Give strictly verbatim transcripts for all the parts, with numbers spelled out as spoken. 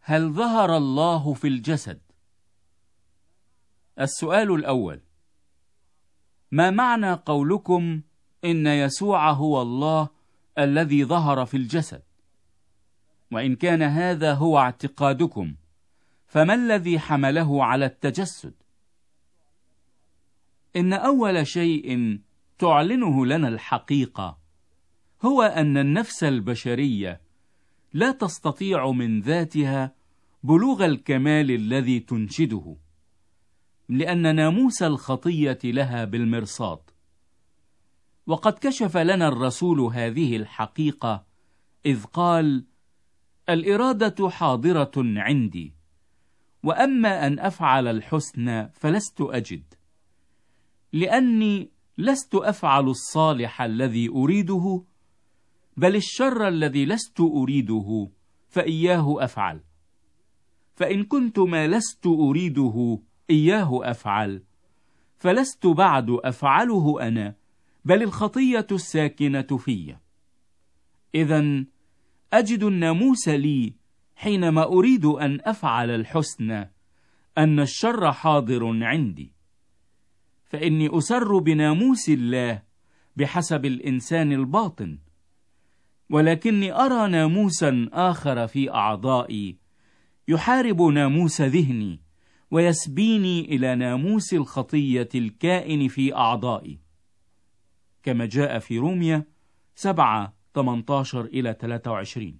هل ظهر الله في الجسد؟ السؤال الأول: ما معنى قولكم إن يسوع هو الله الذي ظهر في الجسد؟ وإن كان هذا هو اعتقادكم، فما الذي حمله على التجسد؟ إن أول شيء تعلنه لنا الحقيقة هو أن النفس البشرية لا تستطيع من ذاتها بلوغ الكمال الذي تنشده، لأن ناموس الخطية لها بالمرصاد. وقد كشف لنا الرسول هذه الحقيقة إذ قال: الإرادة حاضرة عندي، وأما أن أفعل الحسن فلست أجد، لأني لست أفعل الصالح الذي أريده، بل الشر الذي لست أريده فإياه أفعل. فإن كنت ما لست أريده إياه أفعل، فلست بعد أفعله أنا، بل الخطية الساكنة في. إذن أجد الناموس لي حينما أريد أن أفعل الحسن أن الشر حاضر عندي، فإني أسر بناموس الله بحسب الإنسان الباطن، ولكني أرى ناموسا آخر في أعضائي يحارب ناموس ذهني ويسبيني إلى ناموس الخطية الكائن في أعضائي، كما جاء في رومية سبعة ثمانية عشر إلى ثلاثة وعشرين.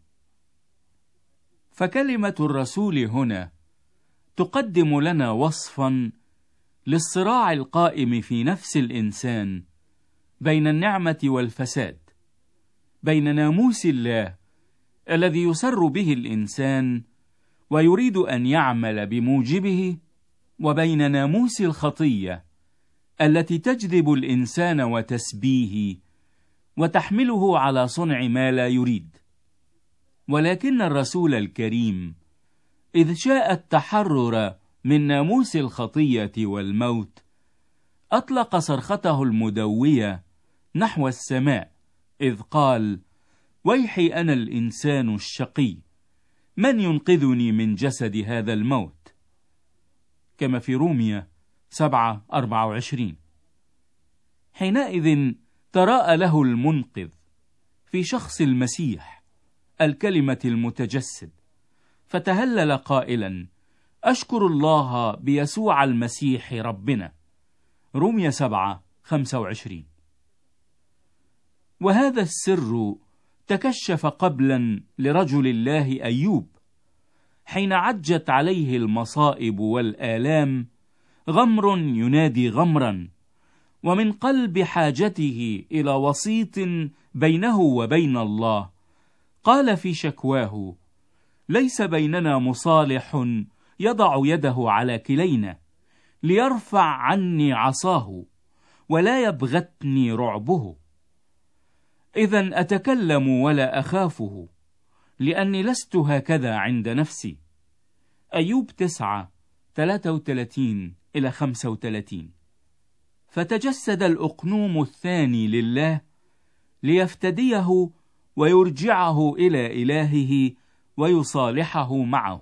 فكلمة الرسول هنا تقدم لنا وصفا للصراع القائم في نفس الإنسان بين النعمة والفساد، بين ناموس الله الذي يسر به الإنسان ويريد أن يعمل بموجبه، وبين ناموس الخطية التي تجذب الإنسان وتسبيه وتحمله على صنع ما لا يريد. ولكن الرسول الكريم إذ شاء التحرر من ناموس الخطية والموت، أطلق صرخته المدوية نحو السماء إذ قال: ويحي أنا الإنسان الشقي، من ينقذني من جسد هذا الموت؟ كما في رومية سبعة أربعة وعشرين. حينئذ تراءى له المنقذ في شخص المسيح الكلمة المتجسد، فتهلل قائلا: أشكر الله بيسوع المسيح ربنا. رومية سبعة خمسة وعشرين. وهذا السر تكشف قبلا لرجل الله أيوب حين عجت عليه المصائب والآلام، غمر ينادي غمرا، ومن قلب حاجته إلى وسيط بينه وبين الله قال في شكواه: ليس بيننا مصالح يضع يده على كلينا ليرفع عني عصاه ولا يبغتني رعبه. إذن أتكلم ولا أخافه، لأني لست هكذا عند نفسي. أيوب تسعة ثلاثة وثلاثين إلى خمسة وثلاثين. فتجسد الأقنوم الثاني لله ليفتديه ويرجعه إلى إلهه ويصالحه معه.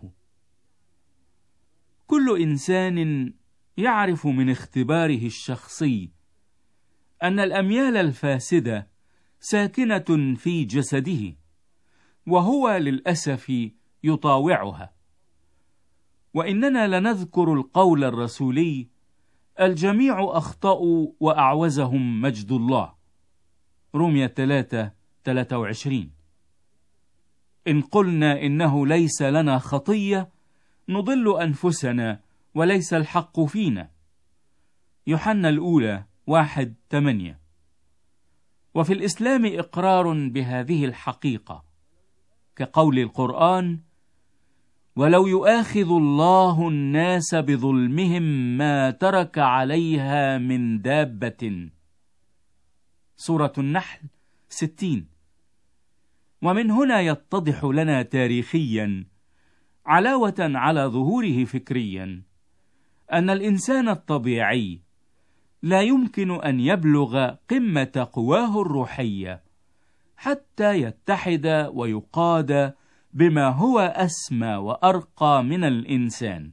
كل إنسان يعرف من اختباره الشخصي أن الأميال الفاسدة ساكنة في جسده، وهو للأسف يطاوعها. وإننا لنذكر القول الرسولي: الجميع أخطأوا وأعوزهم مجد الله. رومية ثلاثة ثلاثة وعشرين. إن قلنا إنه ليس لنا خطية نضل أنفسنا وليس الحق فينا. يوحنا الأولى واحد ثمانية. وفي الإسلام إقرار بهذه الحقيقة، كقول القرآن: ولو يؤاخذ الله الناس بظلمهم ما ترك عليها من دابة. سورة النحل ستين. ومن هنا يتضح لنا تاريخيا علاوة على ظهوره فكريا أن الإنسان الطبيعي لا يمكن أن يبلغ قمة قواه الروحية حتى يتحد ويقاد بما هو أسمى وأرقى من الإنسان.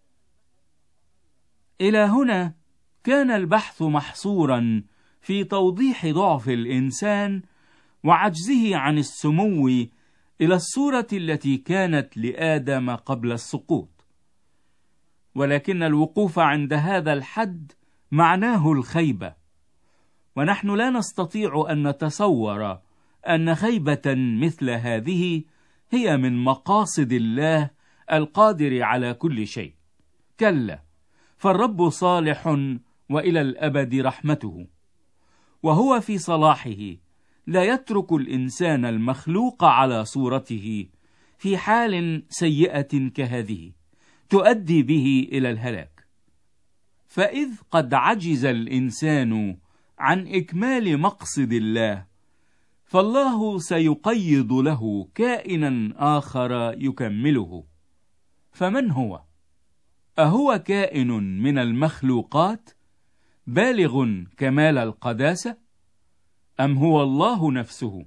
إلى هنا كان البحث محصورا في توضيح ضعف الإنسان وعجزه عن السمو إلى الصورة التي كانت لآدم قبل السقوط، ولكن الوقوف عند هذا الحد معناه الخيبة، ونحن لا نستطيع أن نتصور أن خيبة مثل هذه هي من مقاصد الله القادر على كل شيء. كلا، فالرب صالح وإلى الأبد رحمته، وهو في صلاحه لا يترك الإنسان المخلوق على صورته في حال سيئة كهذه تؤدي به إلى الهلاك. فإذ قد عجز الإنسان عن إكمال مقصد الله، فالله سيقيض له كائنا آخر يكمله. فمن هو؟ أهو كائن من المخلوقات بالغ كمال القداسة، أم هو الله نفسه؟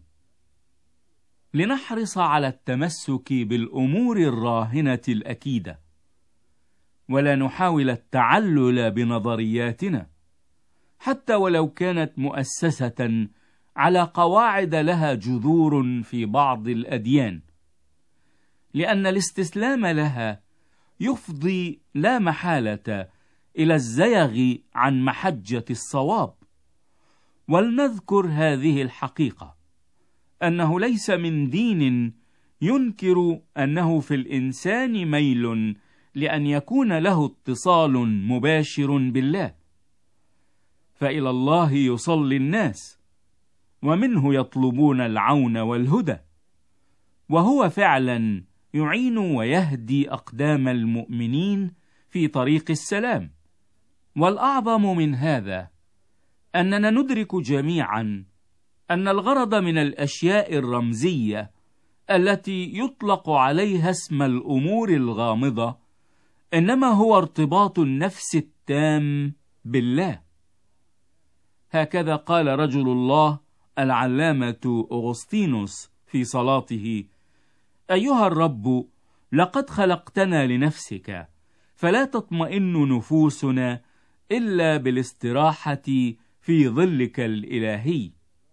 لنحرص على التمسك بالأمور الراهنة الأكيدة، ولا نحاول التعلل بنظرياتنا حتى ولو كانت مؤسسة على قواعد لها جذور في بعض الأديان، لأن الاستسلام لها يفضي لا محالة إلى الزيغ عن محجة الصواب. ولنذكر هذه الحقيقة، أنه ليس من دين ينكر أنه في الإنسان ميل لأن يكون له اتصال مباشر بالله، فإلى الله يصلي الناس ومنه يطلبون العون والهدى، وهو فعلا يعين ويهدي أقدام المؤمنين في طريق السلام. والأعظم من هذا أننا ندرك جميعا أن الغرض من الأشياء الرمزية التي يطلق عليها اسم الأمور الغامضة إنما هو ارتباط النفس التام بالله. هكذا قال رجل الله العلامة أغسطينوس في صلاته: أيها الرب، لقد خلقتنا لنفسك، فلا تطمئن نفوسنا إلا بالاستراحة في ظلك الإلهي.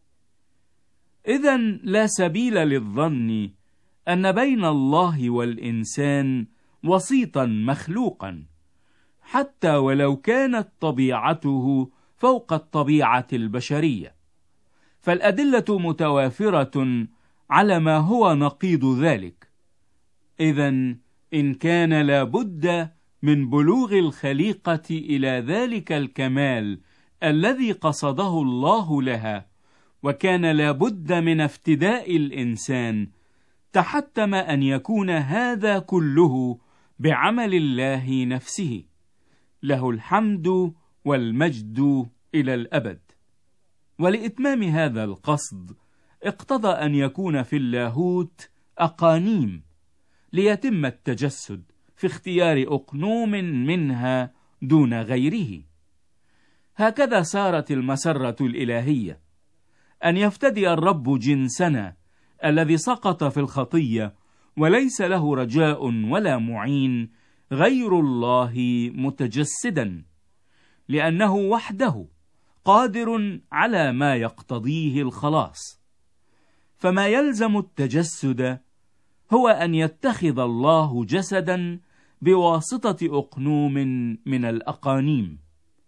إذن لا سبيل للظن أن بين الله والإنسان وسيطا مخلوقا، حتى ولو كانت طبيعته فوق الطبيعة البشرية، فالأدلة متوافرة على ما هو نقيض ذلك. إذن إن كان لابد من بلوغ الخليقة إلى ذلك الكمال الذي قصده الله لها، وكان لابد من افتداء الإنسان، تحتم أن يكون هذا كله بعمل الله نفسه، له الحمد والمجد إلى الأبد. ولإتمام هذا القصد اقتضى أن يكون في اللاهوت أقانيم ليتم التجسد في اختيار أقنوم منها دون غيره. هكذا سارت المسرة الإلهية، أن يفتدي الرب جنسنا الذي سقط في الخطية وليس له رجاء ولا معين غير الله متجسدا، لأنه وحده قادر على ما يقتضيه الخلاص. فما يلزم التجسد هو أن يتخذ الله جسدا بواسطة أقنوم من الأقانيم.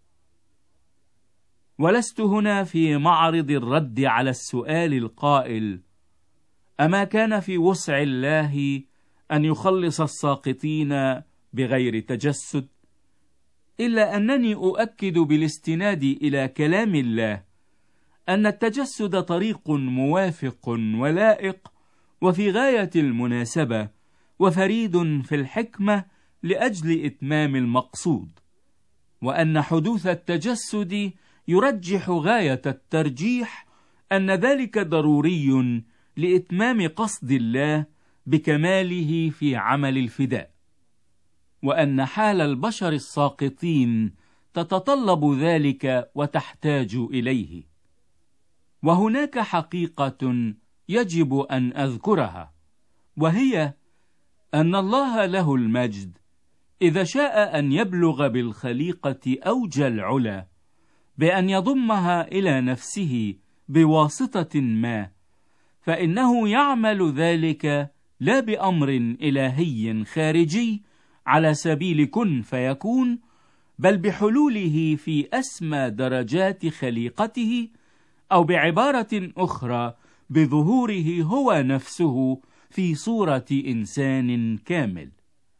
ولست هنا في معرض الرد على السؤال القائل: أما كان في وسع الله أن يخلص الساقطين بغير تجسد؟ إلا أنني أؤكد بالاستناد إلى كلام الله أن التجسد طريق موافق ولائق وفي غاية المناسبة وفريد في الحكمة لأجل إتمام المقصود، وأن حدوث التجسد يرجح غاية الترجيح أن ذلك ضروري لإتمام قصد الله بكماله في عمل الفداء، وأن حال البشر الساقطين تتطلب ذلك وتحتاج إليه. وهناك حقيقة يجب أن أذكرها، وهي أن الله له المجد إذا شاء أن يبلغ بالخليقة أوج العلا بأن يضمها إلى نفسه بواسطة ما، فإنه يعمل ذلك لا بأمر إلهي خارجي على سبيل كن فيكون، بل بحلوله في أسمى درجات خليقته، أو بعبارة أخرى بظهوره هو نفسه في صورة إنسان كامل.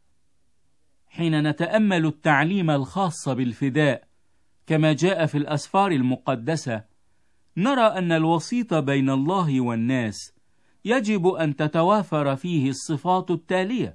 حين نتأمل التعليم الخاص بالفداء كما جاء في الأسفار المقدسة، نرى أن الوسيط بين الله والناس يجب أن تتوافر فيه الصفات التالية: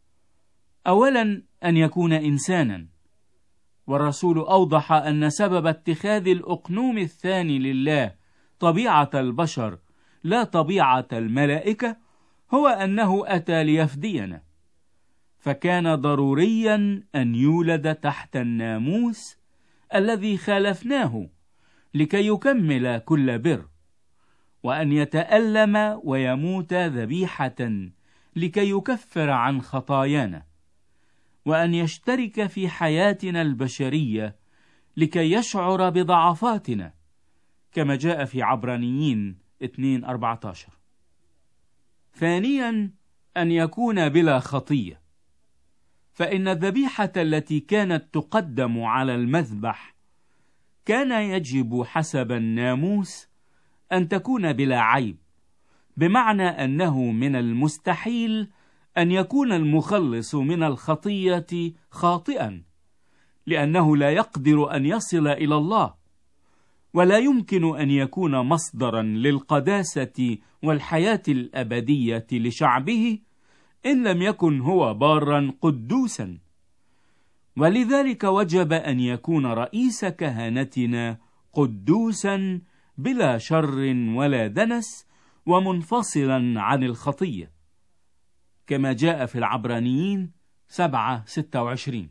أولا، أن يكون إنسانا، والرسول أوضح أن سبب اتخاذ الأقنوم الثاني لله طبيعة البشر لا طبيعة الملائكة هو أنه أتى ليفدينا، فكان ضروريا أن يولد تحت الناموس الذي خالفناه لكي يكمل كل بر، وأن يتألم ويموت ذبيحة لكي يكفر عن خطايانا، وأن يشترك في حياتنا البشرية لكي يشعر بضعفاتنا كما جاء في عبرانيين اثنين أربعة عشر. ثانيا، أن يكون بلا خطية، فإن الذبيحة التي كانت تقدم على المذبح كان يجب حسب الناموس أن تكون بلا عيب، بمعنى أنه من المستحيل أن يكون المخلص من الخطية خاطئا، لأنه لا يقدر أن يصل إلى الله، ولا يمكن أن يكون مصدرا للقداسة والحياة الأبدية لشعبه إن لم يكن هو بارا قدوسا. ولذلك وجب أن يكون رئيس كهنتنا قدوسا بلا شر ولا دنس ومنفصلا عن الخطية، كما جاء في العبرانيين سبعة ستة وعشرين.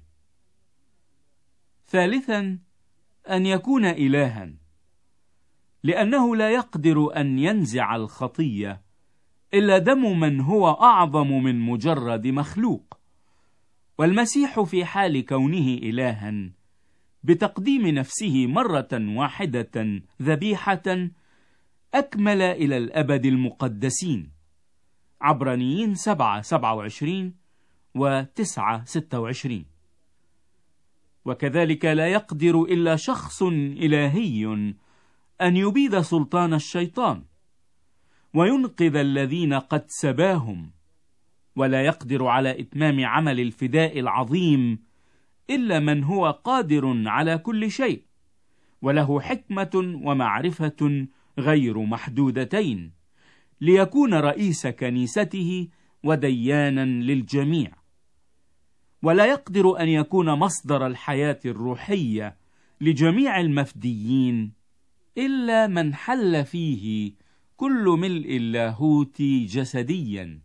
ثالثا، أن يكون إلها، لأنه لا يقدر أن ينزع الخطية إلا دم من هو أعظم من مجرد مخلوق، والمسيح في حال كونه إلها بتقديم نفسه مرة واحدة ذبيحة أكمل إلى الأبد المقدسين، عبرانيين سبعة سبعة وعشرين وتسعة ستة وعشرين. وكذلك لا يقدر إلا شخص إلهي أن يبيد سلطان الشيطان وينقذ الذين قد سباهم، ولا يقدر على إتمام عمل الفداء العظيم إلا من هو قادر على كل شيء وله حكمة ومعرفة غير محدودتين، ليكون رئيس كنيسته وديانا للجميع. ولا يقدر أن يكون مصدر الحياة الروحية لجميع المفديين إلا من حل فيه كل ملء اللاهوت جسديا.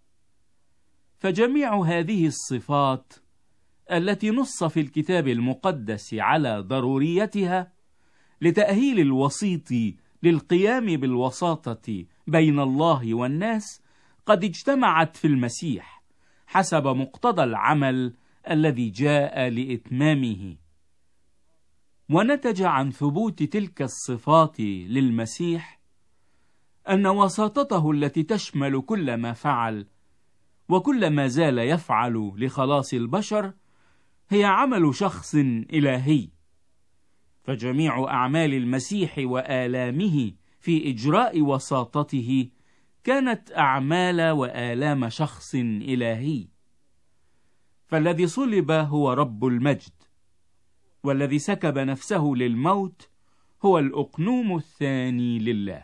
فجميع هذه الصفات التي نص في الكتاب المقدس على ضروريتها لتأهيل الوسيط للقيام بالوساطة بين الله والناس قد اجتمعت في المسيح حسب مقتضى العمل الذي جاء لإتمامه. ونتج عن ثبوت تلك الصفات للمسيح أن وساطته التي تشمل كل ما فعل وكل ما زال يفعل لخلاص البشر هي عمل شخص إلهي، فجميع أعمال المسيح وآلامه في إجراء وساطته كانت أعمال وآلام شخص إلهي. فالذي صلب هو رب المجد، والذي سكب نفسه للموت هو الأقنوم الثاني لله.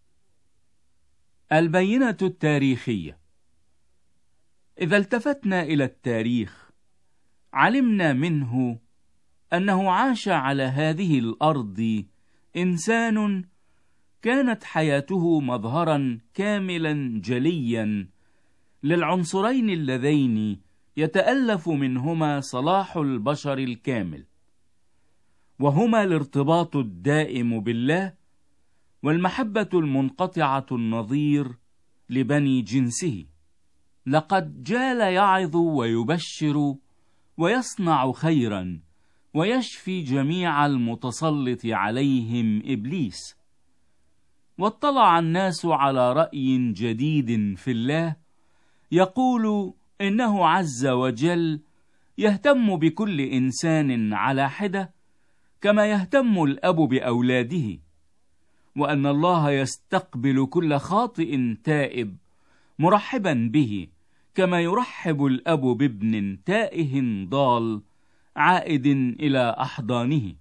البينة التاريخية. إذا التفتنا إلى التاريخ علمنا منه أنه عاش على هذه الأرض إنسان كانت حياته مظهرا كاملا جليا للعنصرين اللذين يتألف منهما صلاح البشر الكامل، وهما الارتباط الدائم بالله والمحبة المنقطعة النظير لبني جنسه. لقد جال يعظ ويبشر ويصنع خيرا ويشفي جميع المتسلط عليهم إبليس. واطلع الناس على رأي جديد في الله يقول إنه عز وجل يهتم بكل إنسان على حدة كما يهتم الأب بأولاده، وأن الله يستقبل كل خاطئ تائب مرحبا به كما يرحب الأب بابن تائه ضال عائد إلى أحضانه.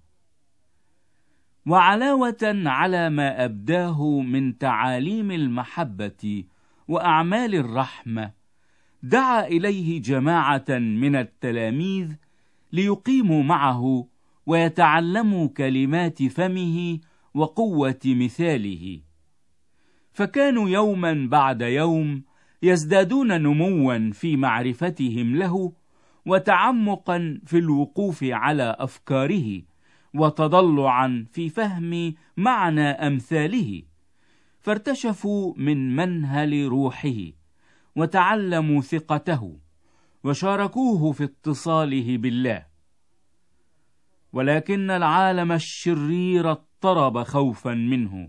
وعلاوة على ما أبداه من تعاليم المحبة وأعمال الرحمة، دعا إليه جماعة من التلاميذ ليقيموا معه ويتعلموا كلمات فمه وقوة مثاله، فكانوا يوما بعد يوم يزدادون نموا في معرفتهم له وتعمقا في الوقوف على أفكاره وتضلعا في فهم معنى أمثاله، فارتشفوا من منهل روحه وتعلموا ثقته وشاركوه في اتصاله بالله. ولكن العالم الشرير اضطرب خوفا منه،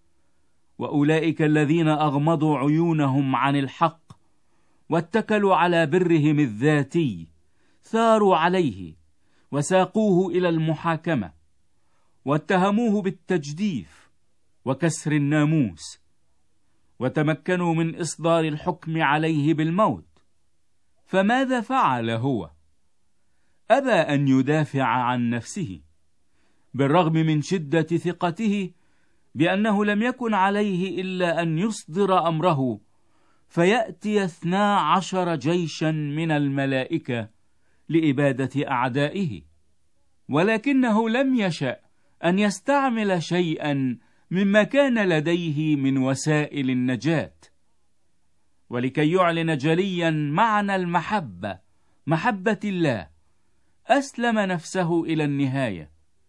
وأولئك الذين أغمضوا عيونهم عن الحق واتكلوا على برهم الذاتي ثاروا عليه وساقوه إلى المحاكمة واتهموه بالتجديف وكسر الناموس، وتمكنوا من إصدار الحكم عليه بالموت. فماذا فعل هو؟ أبى أن يدافع عن نفسه، بالرغم من شدة ثقته بأنه لم يكن عليه إلا أن يصدر أمره فيأتي اثنا عشر جيشا من الملائكة لإبادة أعدائه، ولكنه لم يشأ أن يستعمل شيئا مما كان لديه من وسائل النجاة. ولكي يعلن جليا معنى المحبة، محبة الله، أسلم نفسه إلى النهاية،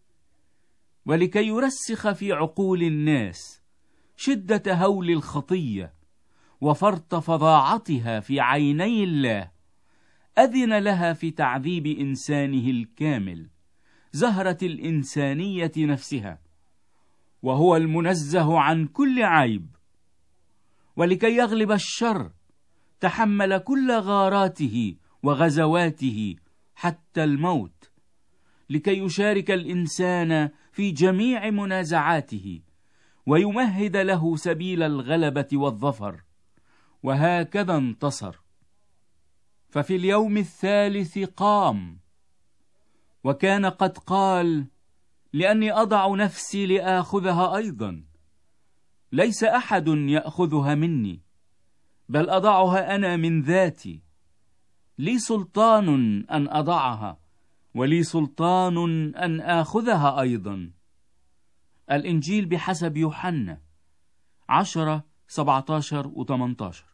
ولكي يرسخ في عقول الناس شدة هول الخطية وفرط فظاعتها في عيني الله، أذن لها في تعذيب إنسانه الكامل، زهرة الإنسانية نفسها، وهو المنزه عن كل عيب. ولكي يغلب الشر تحمل كل غاراته وغزواته حتى الموت، لكي يشارك الإنسان في جميع منازعاته ويمهد له سبيل الغلبة والظفر، وهكذا انتصر. ففي اليوم الثالث قام، وكان قد قال: لأني أضع نفسي لآخذها أيضا، ليس أحد يأخذها مني، بل أضعها أنا من ذاتي، لي سلطان أن أضعها ولي سلطان أن آخذها أيضا. الإنجيل بحسب يوحنا عشرة سبعة عشر و ثمانية عشر.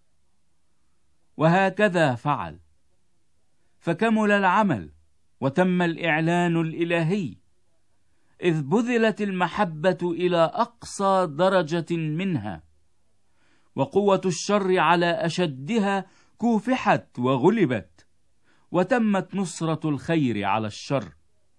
وهكذا فعل، فكمل العمل وتم الإعلان الإلهي، إذ بذلت المحبة إلى أقصى درجة منها، وقوة الشر على أشدها كوفحت وغلبت، وتمت نصرة الخير على الشر.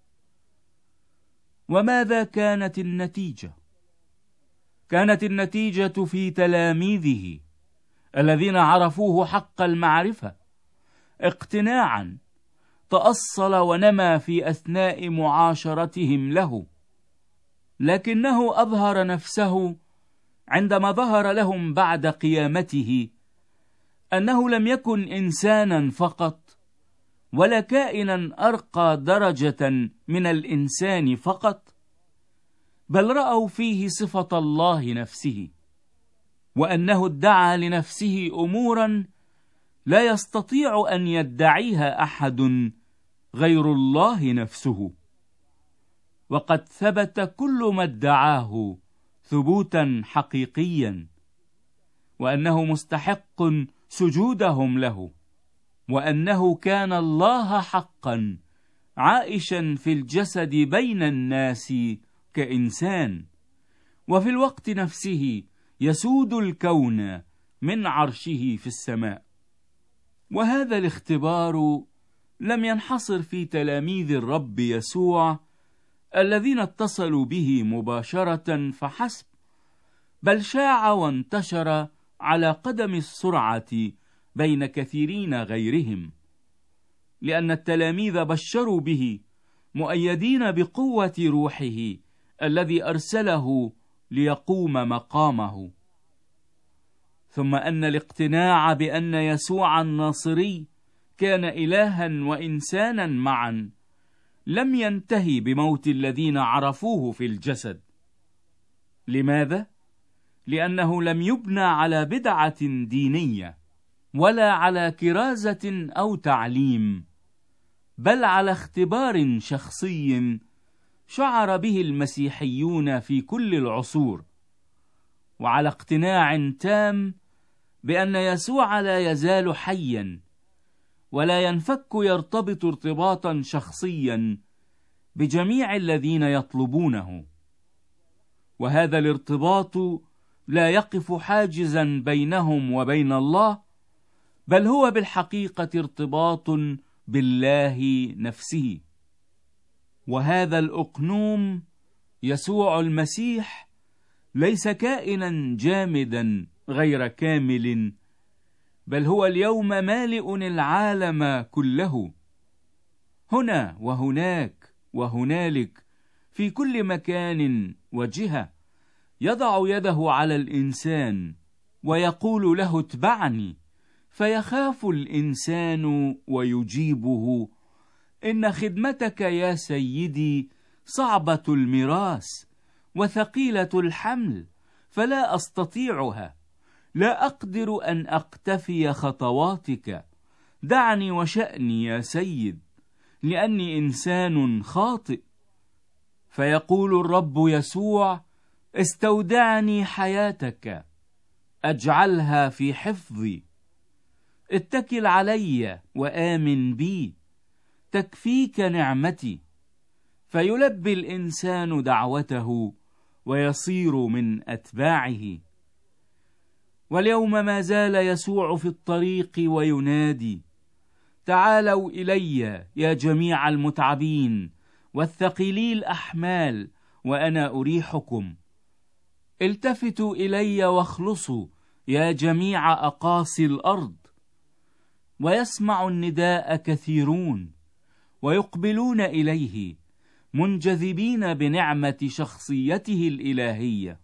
وماذا كانت النتيجة؟ كانت النتيجة في تلاميذه الذين عرفوه حق المعرفة اقتناعا تأصل ونمى في أثناء معاشرتهم له، لكنه أظهر نفسه عندما ظهر لهم بعد قيامته أنه لم يكن إنسانا فقط ولا كائنا أرقى درجة من الإنسان فقط، بل رأوا فيه صفة الله نفسه، وأنه ادعى لنفسه أمورا لا يستطيع أن يدعيها أحد غير الله نفسه، وقد ثبت كل ما ادعاه ثبوتا حقيقيا، وأنه مستحق سجودهم له، وأنه كان الله حقا عائشا في الجسد بين الناس كإنسان، وفي الوقت نفسه يسود الكون من عرشه في السماء. وهذا الاختبار لم ينحصر في تلاميذ الرب يسوع الذين اتصلوا به مباشرة فحسب، بل شاع وانتشر على قدم السرعة بين كثيرين غيرهم، لأن التلاميذ بشروا به مؤيدين بقوة روحه الذي أرسله ليقوم مقامه. ثم أن الاقتناع بأن يسوع الناصري كان إلها وإنسانا معا لم ينتهي بموت الذين عرفوه في الجسد. لماذا؟ لأنه لم يبنى على بدعة دينية ولا على كرازة أو تعليم، بل على اختبار شخصي شعر به المسيحيون في كل العصور، وعلى اقتناع تام بأن يسوع لا يزال حيا ولا ينفك يرتبط ارتباطا شخصيا بجميع الذين يطلبونه. وهذا الارتباط لا يقف حاجزا بينهم وبين الله، بل هو بالحقيقة ارتباط بالله نفسه. وهذا الأقنوم يسوع المسيح ليس كائنا جامدا غير كامل، بل هو اليوم مالئ العالم كله، هنا وهناك وهنالك، في كل مكان وجهة، يضع يده على الإنسان ويقول له اتبعني، فيخاف الإنسان ويجيبه: إن خدمتك يا سيدي صعبة المراس وثقيلة الحمل، فلا أستطيعها، لا أقدر أن أقتفي خطواتك، دعني وشأني يا سيد، لأني إنسان خاطئ. فيقول الرب يسوع: استودعني حياتك، أجعلها في حفظي، اتكل علي وآمن بي، تكفيك نعمتي. فيلبي الإنسان دعوته ويصير من أتباعه. واليوم ما زال يسوع في الطريق وينادي: تعالوا إلي يا جميع المتعبين والثقيلي الأحمال وأنا أريحكم. التفتوا إلي واخلصوا يا جميع أقاصي الأرض. ويسمع النداء كثيرون ويقبلون إليه منجذبين بنعمة شخصيته الإلهية.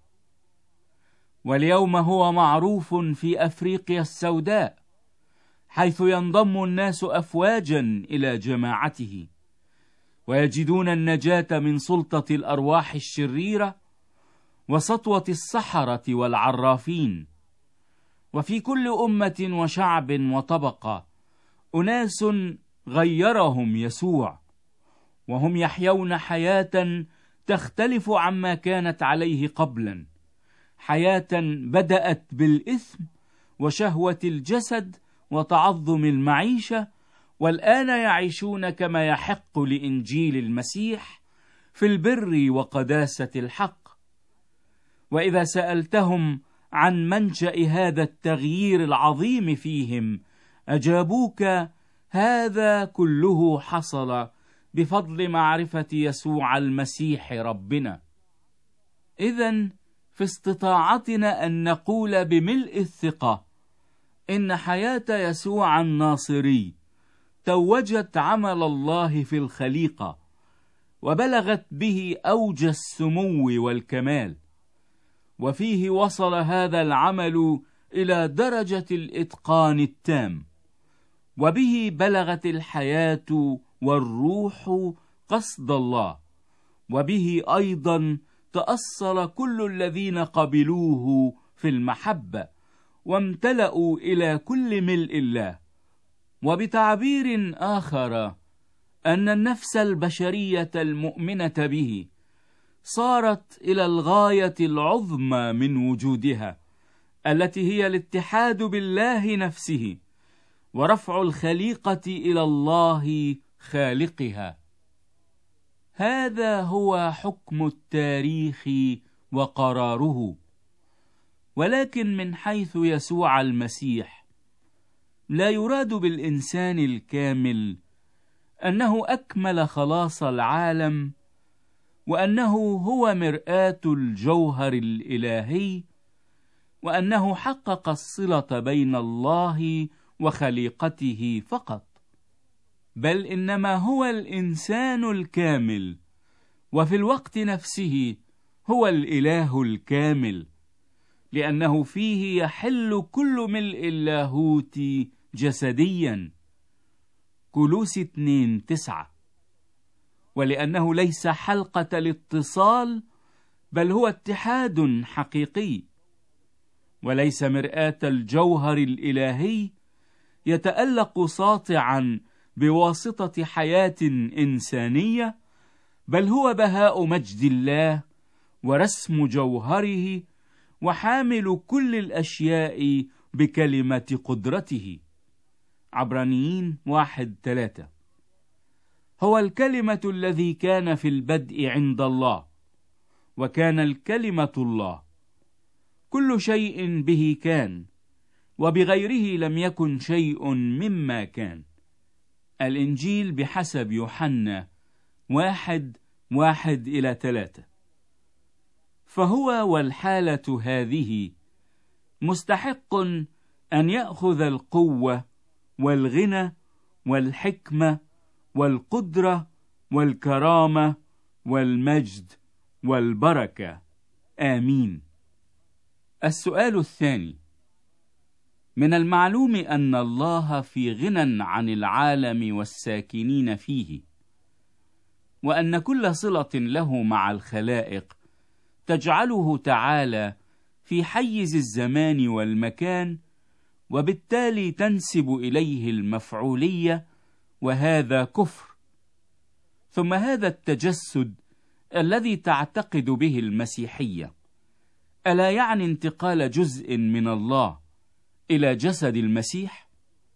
واليوم هو معروف في أفريقيا السوداء، حيث ينضم الناس أفواجا إلى جماعته ويجدون النجاة من سلطة الأرواح الشريرة وسطوة السحرة والعرافين. وفي كل أمة وشعب وطبقة أناس غيرهم يسوع، وهم يحيون حياة تختلف عما كانت عليه قبلا، حياة بدأت بالإثم وشهوة الجسد وتعظم المعيشة، والآن يعيشون كما يحق لإنجيل المسيح في البر وقداسة الحق. وإذا سألتهم عن منشأ هذا التغيير العظيم فيهم، أجابوك: هذا كله حصل بفضل معرفة يسوع المسيح ربنا. إذن في استطاعتنا أن نقول بملء الثقة إن حياة يسوع الناصري توجت عمل الله في الخليقة وبلغت به أوج السمو والكمال، وفيه وصل هذا العمل إلى درجة الإتقان التام، وبه بلغت الحياة والروح قصد الله، وبه أيضا تأصل كل الذين قبلوه في المحبة وامتلأوا إلى كل ملء الله. وبتعبير آخر، أن النفس البشرية المؤمنة به صارت إلى الغاية العظمى من وجودها، التي هي الاتحاد بالله نفسه ورفع الخليقة إلى الله خالقها. هذا هو حكم التاريخ وقراره. ولكن من حيث يسوع المسيح لا يراد بالإنسان الكامل أنه أكمل خلاص العالم، وأنه هو مرآة الجوهر الإلهي، وأنه حقق الصلة بين الله وخليقته فقط، بل إنما هو الإنسان الكامل، وفي الوقت نفسه هو الإله الكامل، لأنه فيه يحل كل ملء اللاهوت جسديا. كولوس اثنين تسعة. ولأنه ليس حلقة الاتصال، بل هو اتحاد حقيقي، وليس مرآة الجوهر الإلهي يتألق ساطعا بواسطة حياة إنسانية، بل هو بهاء مجد الله ورسم جوهره، وحامل كل الأشياء بكلمة قدرته. عبرانيين واحد ثلاثة. هو الكلمة الذي كان في البدء عند الله، وكان الكلمة الله. كل شيء به كان، وبغيره لم يكن شيء مما كان. الإنجيل بحسب يوحنا واحد واحد إلى ثلاثة. فهو والحالة هذه مستحق أن يأخذ القوة والغنى والحكمة والقدرة والكرامة والمجد والبركة. آمين. السؤال الثاني: من المعلوم أن الله في غنى عن العالم والساكنين فيه، وأن كل صلة له مع الخلائق تجعله تعالى في حيز الزمان والمكان، وبالتالي تنسب إليه المفعولية، وهذا كفر. ثم هذا التجسد الذي تعتقد به المسيحية ألا يعني انتقال جزء من الله إلى جسد المسيح؟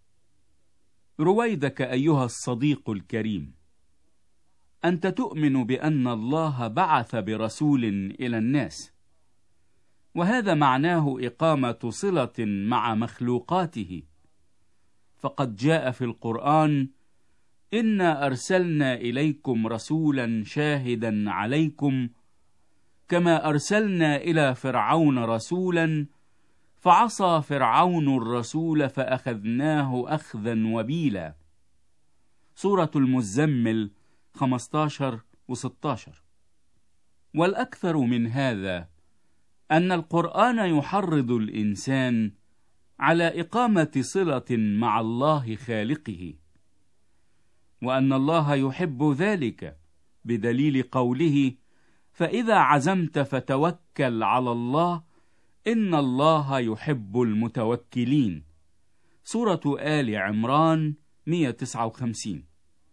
رويدك أيها الصديق الكريم، أنت تؤمن بأن الله بعث برسول إلى الناس، وهذا معناه إقامة صلة مع مخلوقاته، فقد جاء في القرآن: إنا أرسلنا إليكم رسولا شاهدا عليكم كما أرسلنا إلى فرعون رسولا فعصى فرعون الرسول فأخذناه أخذا وبيلا. سورة المزمل خمسة عشر وستة عشر. والأكثر من هذا أن القرآن يحرض الإنسان على إقامة صلة مع الله خالقه، وأن الله يحب ذلك بدليل قوله: فإذا عزمت فتوكل على الله إن الله يحب المتوكلين. سورة آل عمران مئة وتسعة وخمسين.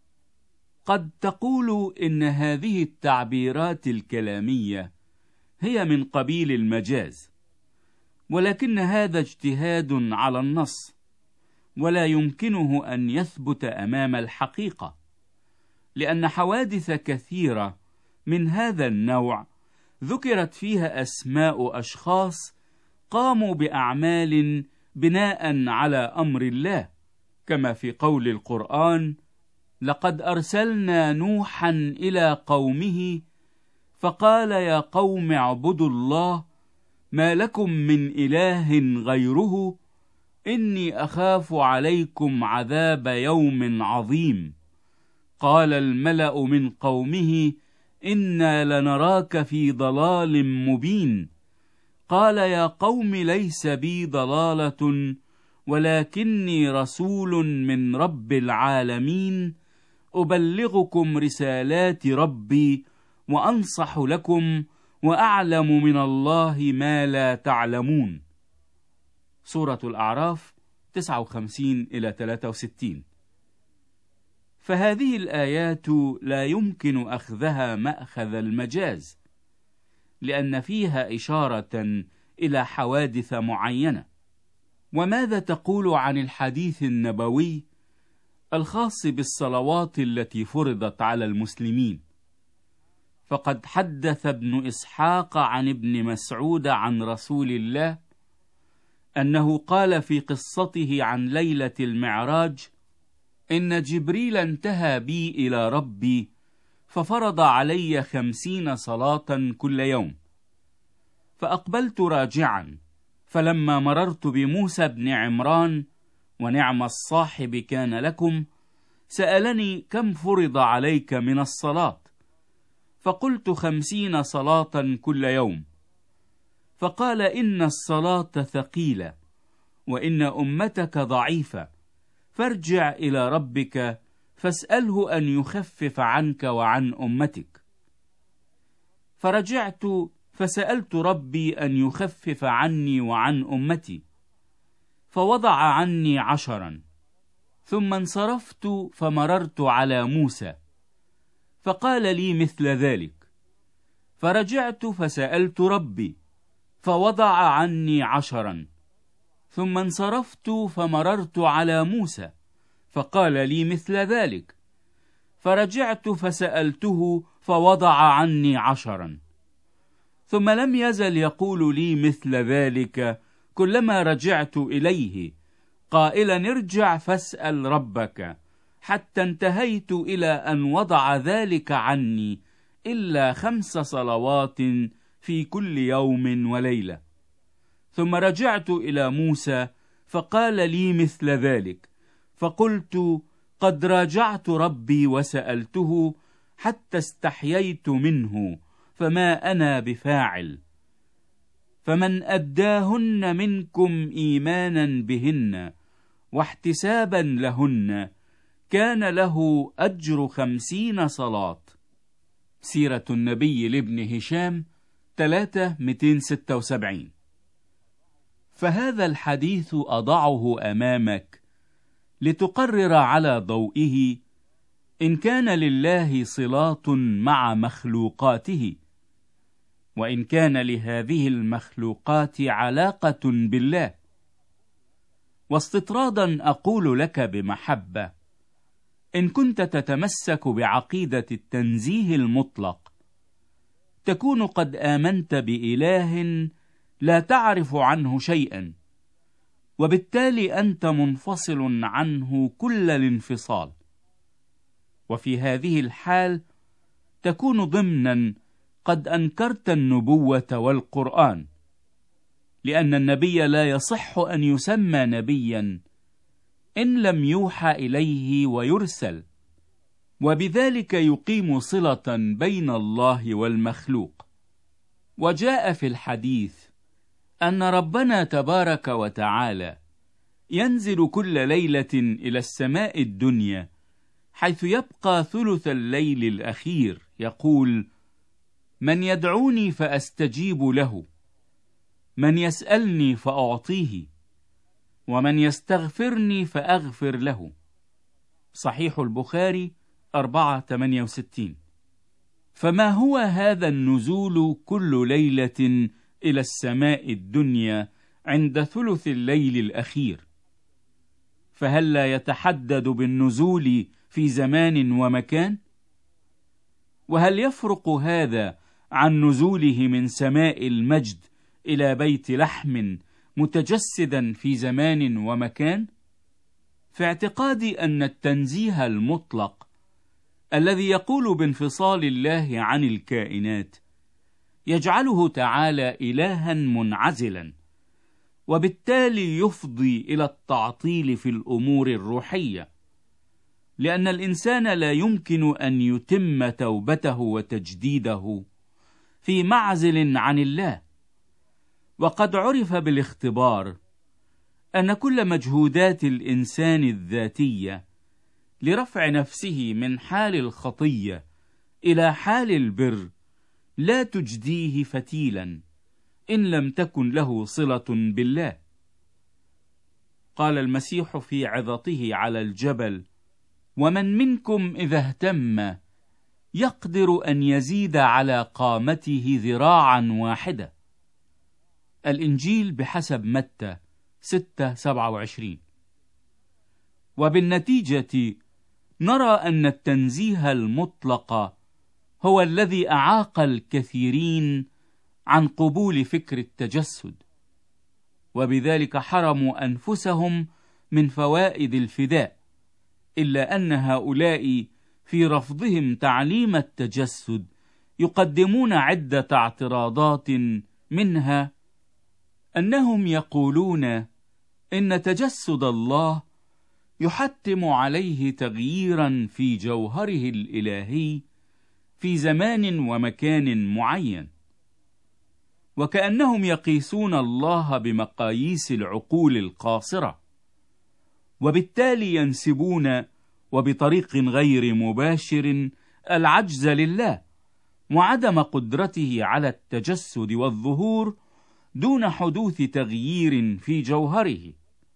قد تقول إن هذه التعبيرات الكلامية هي من قبيل المجاز، ولكن هذا اجتهاد على النص، ولا يمكنه أن يثبت أمام الحقيقة، لأن حوادث كثيرة من هذا النوع ذكرت فيها أسماء أشخاص قاموا بأعمال بناء على أمر الله، كما في قول القرآن: لقد أرسلنا نوحا إلى قومه فقال يا قوم اعبدوا الله ما لكم من إله غيره إني أخاف عليكم عذاب يوم عظيم. قال الملأ من قومه إنا لنراك في ضلال مبين. قال يا قوم ليس بي ضلالة ولكني رسول من رب العالمين أبلغكم رسالات ربي وأنصح لكم وأعلم من الله ما لا تعلمون. سورة الأعراف تسعة وخمسين إلى ثلاثة وستين. فهذه الآيات لا يمكن أخذها مأخذ المجاز، لأن فيها إشارة إلى حوادث معينة. وماذا تقول عن الحديث النبوي الخاص بالصلوات التي فرضت على المسلمين؟ فقد حدث ابن إسحاق عن ابن مسعود عن رسول الله أنه قال في قصته عن ليلة المعراج: إن جبريل انتهى بي إلى ربي ففرض علي خمسين صلاة كل يوم، فأقبلت راجعا، فلما مررت بموسى بن عمران ونعم الصاحب كان لكم، سألني: كم فرض عليك من الصلاة؟ فقلت: خمسين صلاة كل يوم. فقال: إن الصلاة ثقيلة، وإن أمتك ضعيفة، فارجع إلى ربك فاسأله أن يخفف عنك وعن أمتك. فرجعت فسألت ربي أن يخفف عني وعن أمتي، فوضع عني عشرا. ثم انصرفت فمررت على موسى، فقال لي مثل ذلك. فرجعت فسألت ربي، فوضع عني عشرا. ثم انصرفت فمررت على موسى، فقال لي مثل ذلك. فرجعت فسألته، فوضع عني عشرا. ثم لم يزل يقول لي مثل ذلك كلما رجعت إليه، قائلا: ارجع فاسأل ربك، حتى انتهيت إلى أن وضع ذلك عني إلا خمس صلوات في كل يوم وليلة. ثم رجعت إلى موسى فقال لي مثل ذلك، فقلت: قد راجعت ربي وسألته حتى استحييت منه، فما أنا بفاعل. فمن أداهن منكم إيمانا بهن واحتسابا لهن كان له أجر خمسين صلاة. سيرة النبي لابن هشام ثلاثة مئتين وستة وسبعين. فهذا الحديث أضعه أمامك لتقرر على ضوئه إن كان لله صلات مع مخلوقاته، وإن كان لهذه المخلوقات علاقة بالله. واستطرادا أقول لك بمحبة: إن كنت تتمسك بعقيدة التنزيه المطلق، تكون قد آمنت بإله لا تعرف عنه شيئا، وبالتالي أنت منفصل عنه كل الانفصال. وفي هذه الحال تكون ضمنا قد أنكرت النبوة والقرآن، لأن النبي لا يصح أن يسمى نبيا إن لم يوحى إليه ويرسل، وبذلك يقيم صلة بين الله والمخلوق. وجاء في الحديث أن ربنا تبارك وتعالى ينزل كل ليلة إلى السماء الدنيا، حيث يبقى ثلث الليل الأخير، يقول: من يدعوني فأستجيب له، من يسألني فأعطيه، ومن يستغفرني فأغفر له. صحيح البخاري أربعة ثمانية وستين. فما هو هذا النزول كل ليلة إلى السماء الدنيا عند ثلث الليل الأخير؟ فهل لا يتحدد بالنزول في زمان ومكان؟ وهل يفرق هذا عن نزوله من سماء المجد إلى بيت لحم متجسدا في زمان ومكان؟ في اعتقادي أن التنزيه المطلق الذي يقول بانفصال الله عن الكائنات يجعله تعالى إلها منعزلا، وبالتالي يفضي إلى التعطيل في الأمور الروحية، لأن الإنسان لا يمكن أن يتم توبته وتجديده في معزل عن الله. وقد عرف بالاختبار أن كل مجهودات الإنسان الذاتية لرفع نفسه من حال الخطية إلى حال البر لا تجديه فتيلا إن لم تكن له صلة بالله. قال المسيح في عظته على الجبل: ومن منكم إذا اهتم يقدر أن يزيد على قامته ذراعا واحدة. الإنجيل بحسب متى ستة سبعة وعشرين. وبالنتيجة نرى أن التنزيه المطلق هو الذي أعاق الكثيرين عن قبول فكر التجسد. وبذلك حرموا أنفسهم من فوائد الفداء، إلا أن هؤلاء في رفضهم تعليم التجسد يقدمون عدة اعتراضات، منها أنهم يقولون إن تجسد الله يحتم عليه تغييرا في جوهره الإلهي في زمان ومكان معين، وكأنهم يقيسون الله بمقاييس العقول القاصرة، وبالتالي ينسبون وبطريق غير مباشر العجز لله وعدم قدرته على التجسد والظهور دون حدوث تغيير في جوهره.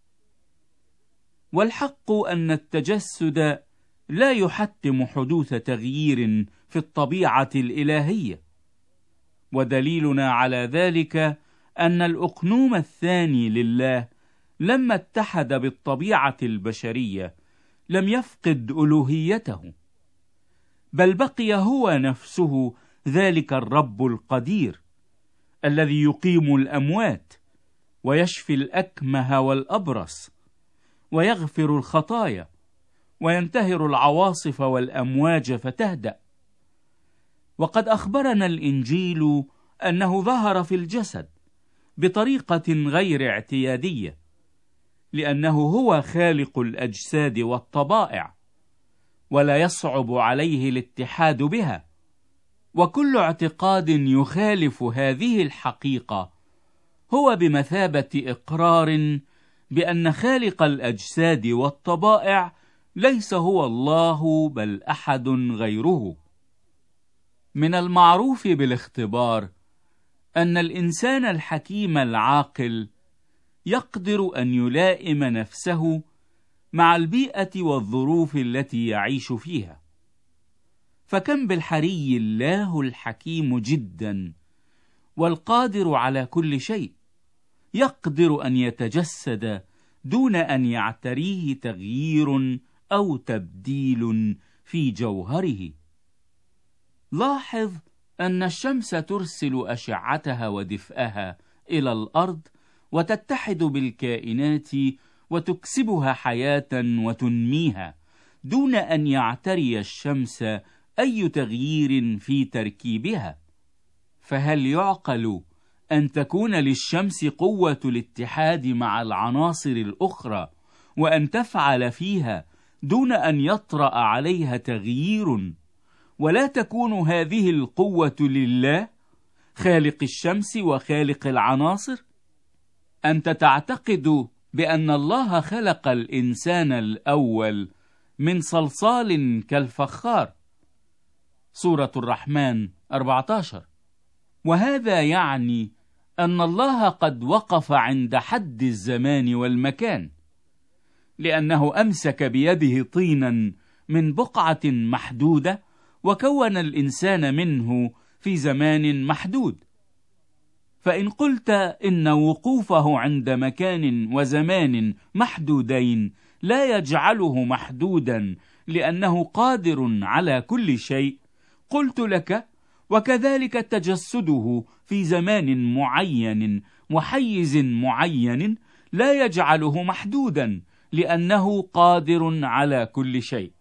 والحق أن التجسد لا يحتم حدوث تغيير في الطبيعة الإلهية، ودليلنا على ذلك أن الأقنوم الثاني لله لما اتحد بالطبيعة البشرية لم يفقد ألوهيته، بل بقي هو نفسه ذلك الرب القدير الذي يقيم الأموات ويشفي الأكمه والأبرص ويغفر الخطايا وينتهر العواصف والأمواج فتهدأ. وقد أخبرنا الإنجيل أنه ظهر في الجسد بطريقة غير اعتيادية، لأنه هو خالق الأجساد والطبائع، ولا يصعب عليه الاتحاد بها، وكل اعتقاد يخالف هذه الحقيقة هو بمثابة إقرار بأن خالق الأجساد والطبائع ليس هو الله بل أحد غيره. من المعروف بالاختبار أن الإنسان الحكيم العاقل يقدر أن يلائم نفسه مع البيئة والظروف التي يعيش فيها، فكم بالحري الله الحكيم جدا والقادر على كل شيء يقدر أن يتجسد دون أن يعتريه تغيير أو تبديل في جوهره. لاحظ أن الشمس ترسل أشعتها ودفئها إلى الأرض وتتحد بالكائنات وتكسبها حياة وتنميها دون أن يعتري الشمس أي تغيير في تركيبها. فهل يعقل أن تكون للشمس قوة الاتحاد مع العناصر الأخرى وأن تفعل فيها دون أن يطرأ عليها تغيير، ولا تكون هذه القوة لله خالق الشمس وخالق العناصر؟ أنت تعتقد بأن الله خلق الإنسان الأول من صلصال كالفخار، سورة الرحمن أربعة عشر، وهذا يعني أن الله قد وقف عند حد الزمان والمكان، لأنه أمسك بيده طينا من بقعة محدودة وكون الإنسان منه في زمان محدود. فإن قلت إن وقوفه عند مكان وزمان محدودين لا يجعله محدودا لأنه قادر على كل شيء، قلت لك وكذلك تجسده في زمان معين وحيز معين لا يجعله محدودا لأنه قادر على كل شيء.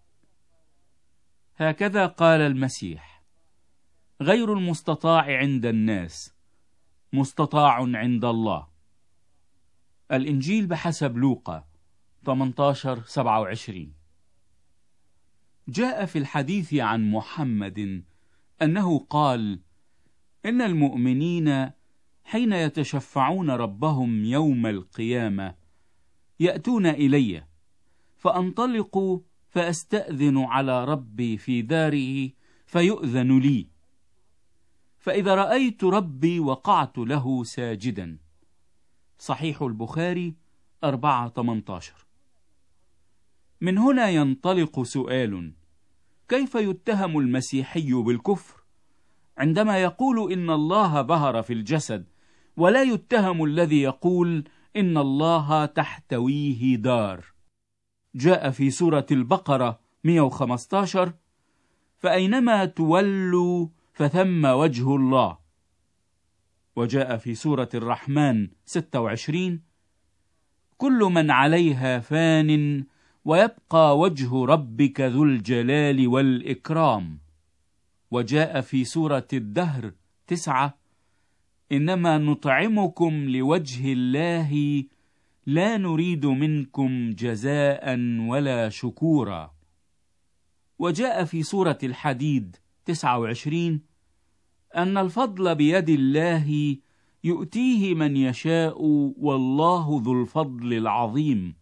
هكذا قال المسيح: غير المستطاع عند الناس مستطاع عند الله. الإنجيل بحسب لوقا ثمانية عشر سبعة وعشرين. جاء في الحديث عن محمد أنه قال: إن المؤمنين حين يتشفعون ربهم يوم القيامة يأتون إلي، فأنطلق فأستأذن على ربي في داره فيؤذن لي، فإذا رأيت ربي وقعت له ساجدا. صحيح البخاري أربعة ثمانية عشر. من هنا ينطلق سؤال: كيف يتهم المسيحي بالكفر عندما يقول إن الله ظهر في الجسد، ولا يتهم الذي يقول إن الله تحتويه دار؟ جاء في سورة البقرة مئة وخمسة عشر: فأينما تولوا فثم وجه الله. وجاء في سورة الرحمن ستة وعشرين: كل من عليها فان ويبقى وجه ربك ذو الجلال والإكرام. وجاء في سورة الدهر تسعة: إنما نطعمكم لوجه الله لا نريد منكم جزاء ولا شكورا. وجاء في سورة الحديد تسعة وعشرين: أن الفضل بيد الله يؤتيه من يشاء والله ذو الفضل العظيم.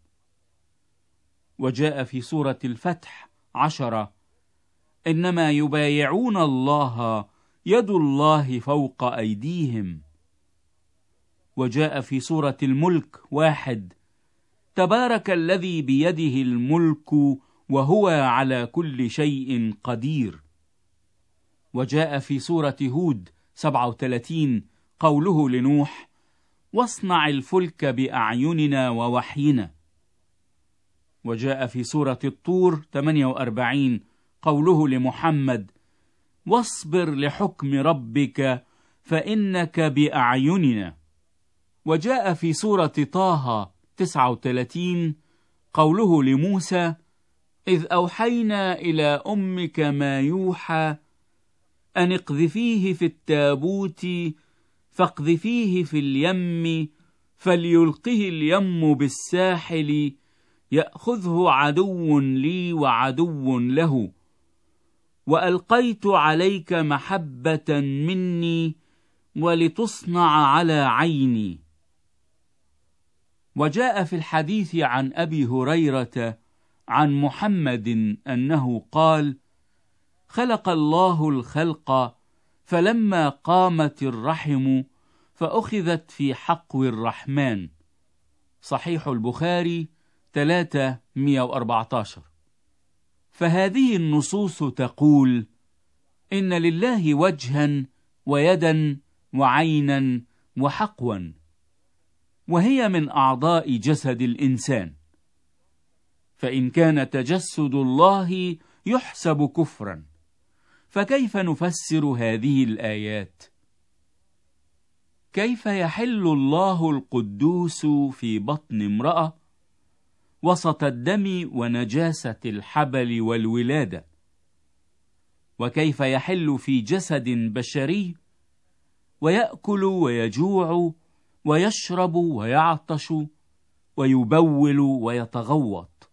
وجاء في سورة الفتح عشرة: إنما يبايعون الله يد الله فوق أيديهم. وجاء في سورة الملك واحد: تبارك الذي بيده الملك وهو على كل شيء قدير. وجاء في سورة هود سبعة وثلاثين قوله لنوح: واصنع الفلك بأعيننا ووحينا. وجاء في سورة الطور ثمانية وأربعين قوله لمحمد: واصبر لحكم ربك فإنك بأعيننا. وجاء في سورة طه تسعة وثلاثين قوله لموسى: إذ أوحينا إلى أمك ما يوحى أن اقذفيه في التابوت فاقذفيه في اليم فليلقه اليم بالساحل يأخذه عدو لي وعدو له وألقيت عليك محبة مني ولتصنع على عيني. وجاء في الحديث عن أبي هريرة عن محمد أنه قال: خلق الله الخلق فلما قامت الرحم فأخذت في حقو الرحمن. صحيح البخاري ثلاثمائة وأربعة عشر. فهذه النصوص تقول إن لله وجها ويدا وعينا وحقوا، وهي من أعضاء جسد الإنسان، فإن كان تجسد الله يحسب كفرا، فكيف نفسر هذه الآيات؟ كيف يحل الله القدوس في بطن امرأة وسط الدم ونجاسة الحبل والولادة؟ وكيف يحل في جسد بشري ويأكل ويجوع ويشرب ويعطش ويبول ويتغوط؟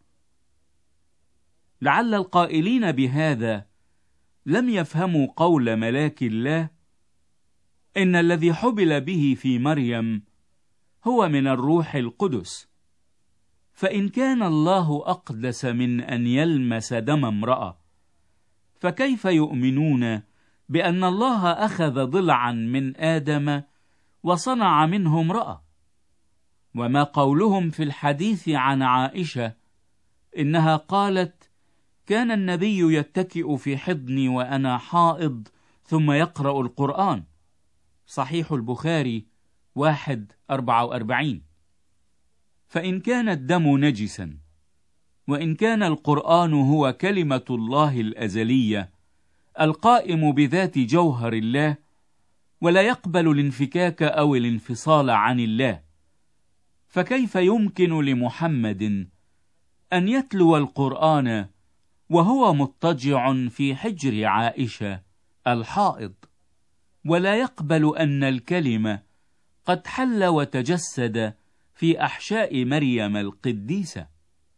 لعل القائلين بهذا لم يفهموا قول ملاك الله: إن الذي حبل به في مريم هو من الروح القدس. فإن كان الله أقدس من أن يلمس دم امرأة، فكيف يؤمنون بأن الله أخذ ضلعا من آدم وصنع منه امرأة؟ وما قولهم في الحديث عن عائشة إنها قالت: كان النبي يتكئ في حضني وأنا حائض ثم يقرأ القرآن. صحيح البخاري واحد أربعة وأربعين. فإن كان الدم نجسا، وإن كان القرآن هو كلمة الله الأزلية القائم بذات جوهر الله ولا يقبل الانفكاك أو الانفصال عن الله، فكيف يمكن لمحمد أن يتلو القرآن وهو مضطجع في حجر عائشة الحائض، ولا يقبل أن الكلمة قد حل وتجسد في أحشاء مريم القديسة؟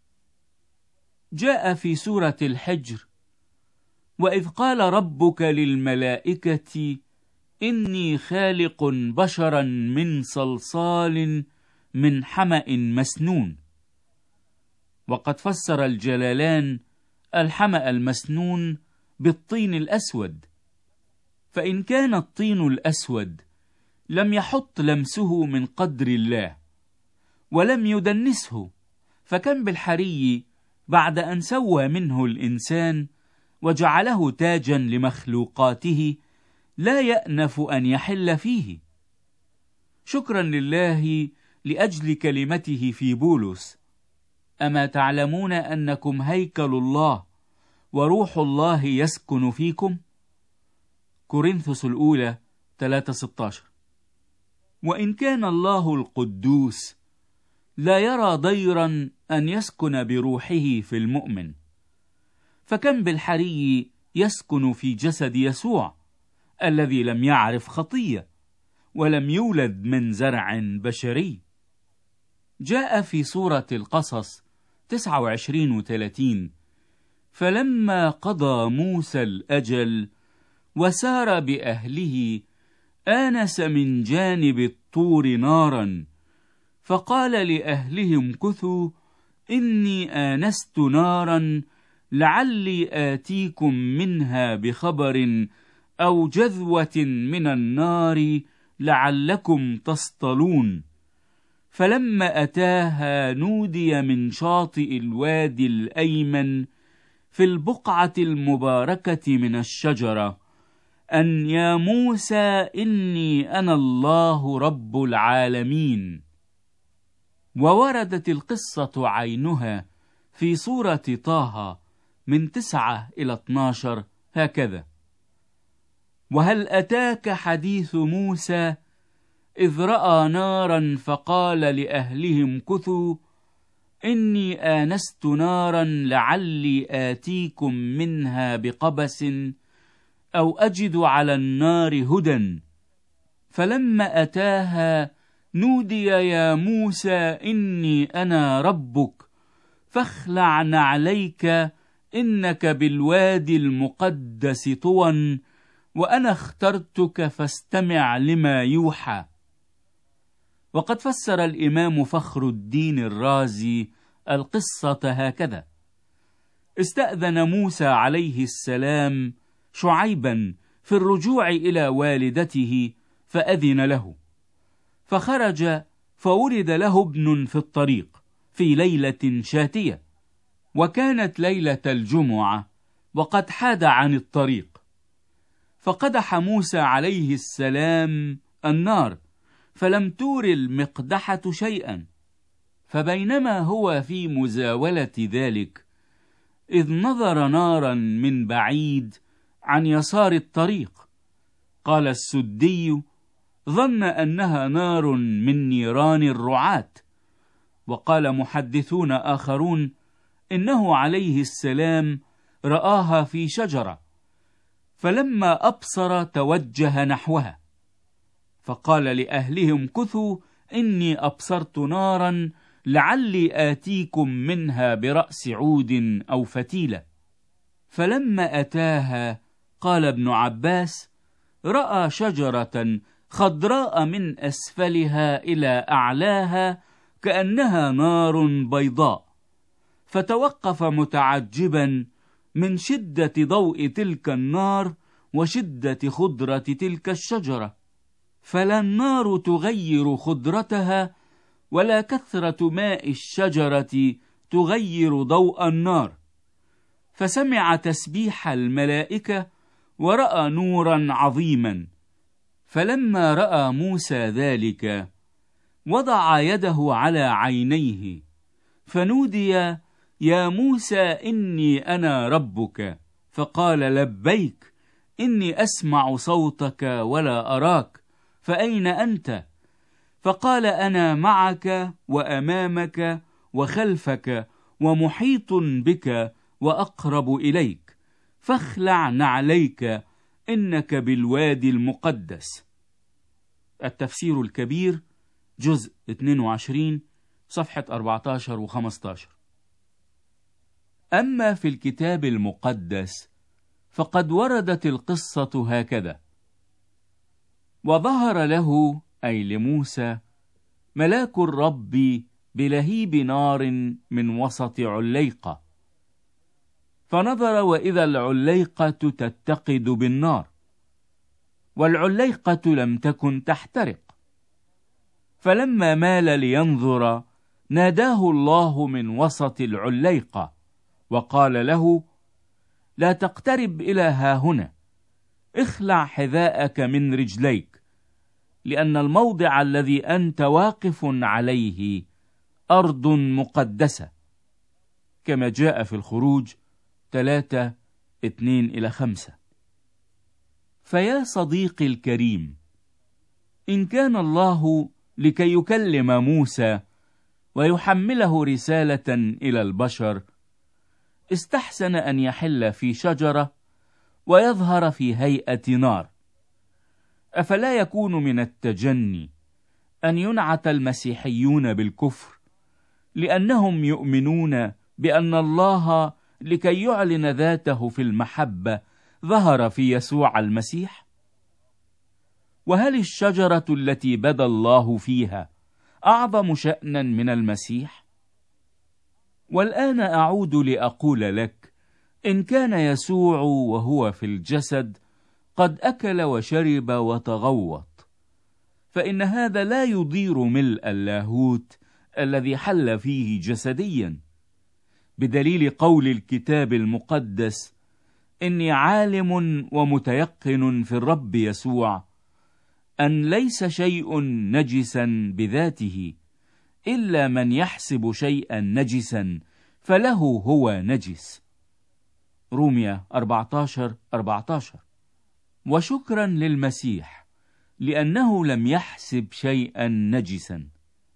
جاء في سورة الحجر: وإذ قال ربك للملائكة إني خالق بشرا من صلصال من حمأ مسنون. وقد فسر الجلالان الحمأ المسنون بالطين الأسود، فإن كان الطين الأسود لم يحط لمسه من قدر الله ولم يدنسه، فكم بالحري بعد أن سوى منه الإنسان وجعله تاجا لمخلوقاته لا يأنف أن يحل فيه. شكرا لله لأجل كلمته في بولس: أما تعلمون أنكم هيكل الله وروح الله يسكن فيكم؟ كورنثوس الأولى ثلاثة ستة عشر. وإن كان الله القدوس لا يرى ضيرا أن يسكن بروحه في المؤمن، فكم بالحري يسكن في جسد يسوع الذي لم يعرف خطية ولم يولد من زرع بشري. جاء في سورة القصص تسعة وعشرين وثلاثين: فلما قضى موسى الأجل وسار بأهله آنس من جانب الطور نارا، فقال لأهلهم امكثوا إني آنست نارا لعلي آتيكم منها بخبر أو جذوة من النار لعلكم تصطلون. فلما أتاها نودي من شاطئ الوادي الأيمن في البقعة المباركة من الشجرة أن يا موسى إني أنا الله رب العالمين. ووردت القصة عينها في سورة طه من تسعة إلى اثناشر هكذا: وهل أتاك حديث موسى إذ رأى نارا فقال لأهلهم امكثوا إني آنست نارا لعلي آتيكم منها بقبس أو أجد على النار هدى. فلما أتاها نودي يا موسى إني أنا ربك فاخلع نعليك إنك بالوادي المقدس طوى وأنا اخترتك فاستمع لما يوحى. وقد فسر الإمام فخر الدين الرازي القصة هكذا: استأذن موسى عليه السلام شعيبا في الرجوع إلى والدته فأذن له، فخرج فولد له ابن في الطريق في ليلة شاتية، وكانت ليلة الجمعة وقد حاد عن الطريق، فقدح موسى عليه السلام النار فلم تور المقدحة شيئا، فبينما هو في مزاولة ذلك إذ نظر نارا من بعيد عن يسار الطريق. قال السدي: ظن أنها نار من نيران الرعاة. وقال محدثون آخرون إنه عليه السلام رآها في شجرة، فلما أبصر توجه نحوها، فقال لأهلهم امكثوا إني أبصرت نارا لعلي آتيكم منها برأس عود أو فتيلة. فلما أتاها قال ابن عباس: رأى شجرة خضراء من أسفلها إلى أعلاها كأنها نار بيضاء، فتوقف متعجبا من شدة ضوء تلك النار وشدة خضرة تلك الشجرة، فلا النار تغير خضرتها ولا كثرة ماء الشجرة تغير ضوء النار. فسمع تسبيح الملائكة ورأى نورا عظيما. فلما رأى موسى ذلك وضع يده على عينيه فنودي: يا موسى إني أنا ربك. فقال: لبيك، إني أسمع صوتك ولا أراك، فأين أنت؟ فقال: أنا معك وأمامك وخلفك ومحيط بك وأقرب إليك، فاخلع نعليك إنك بالوادي المقدس. التفسير الكبير جزء اثنين وعشرين صفحة أربعة عشر و خمسة عشر. أما في الكتاب المقدس فقد وردت القصة هكذا: وظهر له أي لموسى ملاك الرب بلهيب نار من وسط عليقة، فنظر وإذا العليقة تتقد بالنار، والعليقة لم تكن تحترق. فلما مال لينظر ناداه الله من وسط العليقة وقال له: لا تقترب إلى هاهنا، اخلع حذاءك من رجليك، لأن الموضع الذي أنت واقف عليه أرض مقدسة، كما جاء في الخروج ثلاثة اثنين إلى خمسة. فيا صديقي الكريم، إن كان الله لكي يكلم موسى ويحمله رسالة إلى البشر، استحسن أن يحل في شجرة ويظهر في هيئة نار. أفلا يكون من التجني أن ينعت المسيحيون بالكفر لأنهم يؤمنون بأن الله لكي يعلن ذاته في المحبة ظهر في يسوع المسيح؟ وهل الشجرة التي بدا الله فيها أعظم شأنا من المسيح؟ والآن أعود لأقول لك، إن كان يسوع وهو في الجسد قد أكل وشرب وتغوط، فإن هذا لا يضير ملء اللاهوت الذي حل فيه جسديا، بدليل قول الكتاب المقدس: إني عالم ومتيقن في الرب يسوع أن ليس شيء نجسا بذاته، إلا من يحسب شيئا نجسا فله هو نجس. رومية أربعة عشر أربعة عشر. وشكرا للمسيح لأنه لم يحسب شيئا نجسا.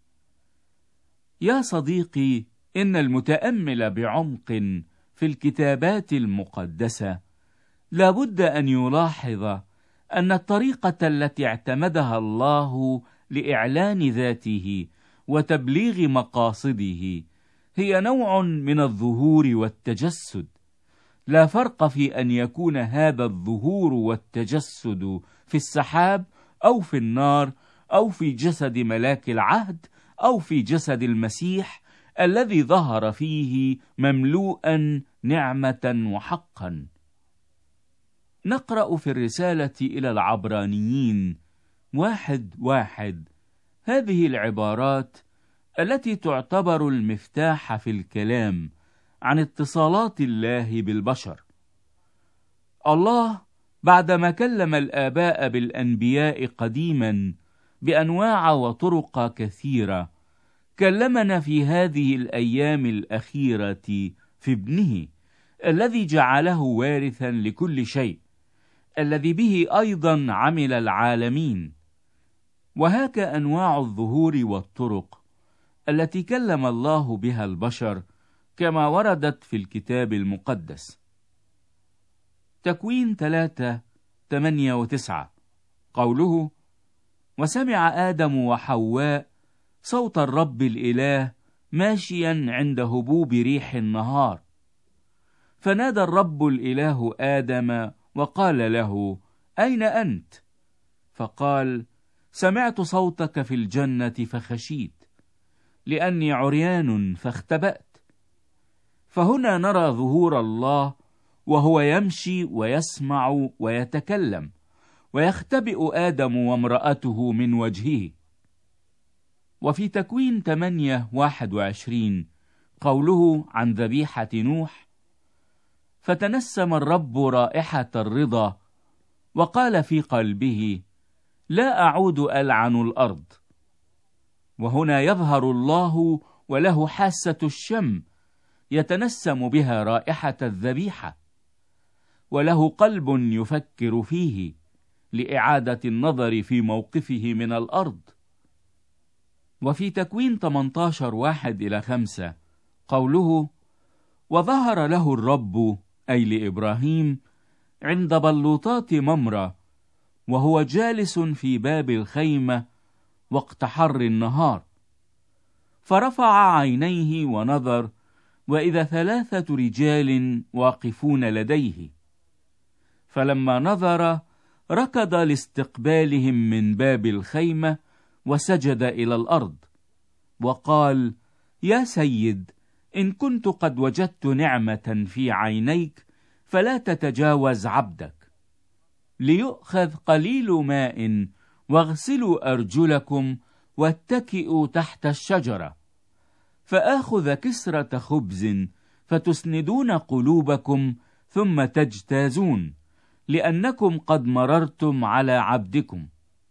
يا صديقي، إن المتأمل بعمق في الكتابات المقدسة لابد أن يلاحظ أن الطريقة التي اعتمدها الله لإعلان ذاته وتبليغ مقاصده هي نوع من الظهور والتجسد. لا فرق في أن يكون هذا الظهور والتجسد في السحاب أو في النار أو في جسد ملاك العهد أو في جسد المسيح الذي ظهر فيه مملوءا نعمة وحقا. نقرأ في الرسالة إلى العبرانيين واحد واحد هذه العبارات التي تعتبر المفتاح في الكلام عن اتصالات الله بالبشر. الله بعدما كلم الآباء بالأنبياء قديما بأنواع وطرق كثيرة، كلمنا في هذه الأيام الأخيرة في ابنه الذي جعله وارثا لكل شيء، الذي به أيضا عمل العالمين. وهاك أنواع الظهور والطرق التي كلم الله بها البشر كما وردت في الكتاب المقدس. تكوين ثلاثة ثمانية وتسعة قوله: وسمع آدم وحواء صوت الرب الإله ماشيا عند هبوب ريح النهار، فنادى الرب الإله آدم وقال له: أين أنت؟ فقال: سمعت صوتك في الجنة فخشيت، لأني عريان فاختبأت. فهنا نرى ظهور الله وهو يمشي ويسمع ويتكلم، ويختبئ آدم وامرأته من وجهه. وفي تكوين ثمانية واحد وعشرين قوله عن ذبيحة نوح: فتنسم الرب رائحة الرضا وقال في قلبه: لا أعود ألعن الأرض. وهنا يظهر الله وله حاسة الشم يتنسم بها رائحة الذبيحة، وله قلب يفكر فيه لإعادة النظر في موقفه من الأرض. وفي تكوين ثمانية عشر واحد إلى خمسة قوله: وظهر له الرب أي لإبراهيم عند بلوطات ممرة وهو جالس في باب الخيمة وقت حر النهار، فرفع عينيه ونظر، وإذا ثلاثة رجال واقفون لديه، فلما نظر ركض لاستقبالهم من باب الخيمة وسجد إلى الأرض وقال: يا سيد، إن كنت قد وجدت نعمة في عينيك فلا تتجاوز عبدك، ليؤخذ قليل ماء واغسلوا أرجلكم واتكئوا تحت الشجرة، فآخذ كسرة خبز فتسندون قلوبكم ثم تجتازون، لأنكم قد مررتم على عبدكم.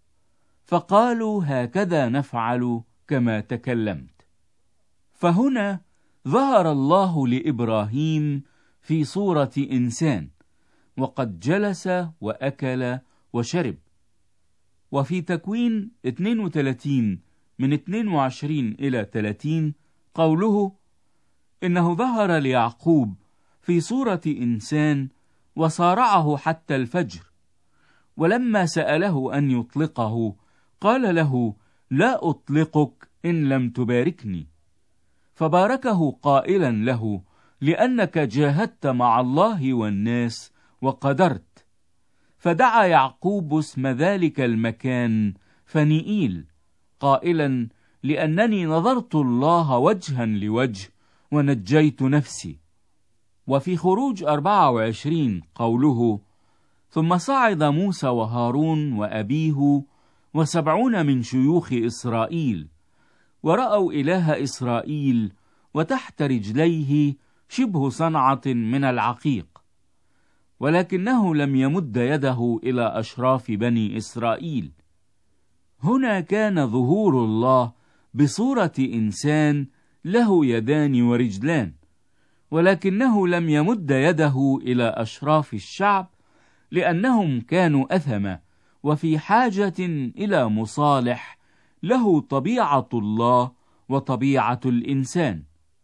فقالوا: هكذا نفعل كما تكلمت. فهنا ظهر الله لإبراهيم في صورة إنسان، وقد جلس وأكل وشرب. وفي تكوين اثنين وثلاثين من اثنين وعشرين إلى ثلاثين قوله: إنه ظهر ليعقوب في صورة إنسان وصارعه حتى الفجر، ولما سأله أن يطلقه قال له: لا أطلقك إن لم تباركني. فباركه قائلا له: لأنك جاهدت مع الله والناس وقدرت. فدعا يعقوب اسم ذلك المكان فنيئيل، قائلا: لأنني نظرت الله وجها لوجه ونجيت نفسي. وفي خروج أربعة وعشرين قوله: ثم صعد موسى وهارون وأبيه وسبعون من شيوخ إسرائيل، ورأوا إله إسرائيل، وتحت رجليه شبه صنعة من العقيق، ولكنه لم يمد يده إلى أشراف بني إسرائيل. هنا كان ظهور الله بصورة إنسان له يدان ورجلان، ولكنه لم يمد يده إلى أشراف الشعب، لأنهم كانوا أثمة وفي حاجة إلى مصالح له طبيعة الله وطبيعة الإنسان.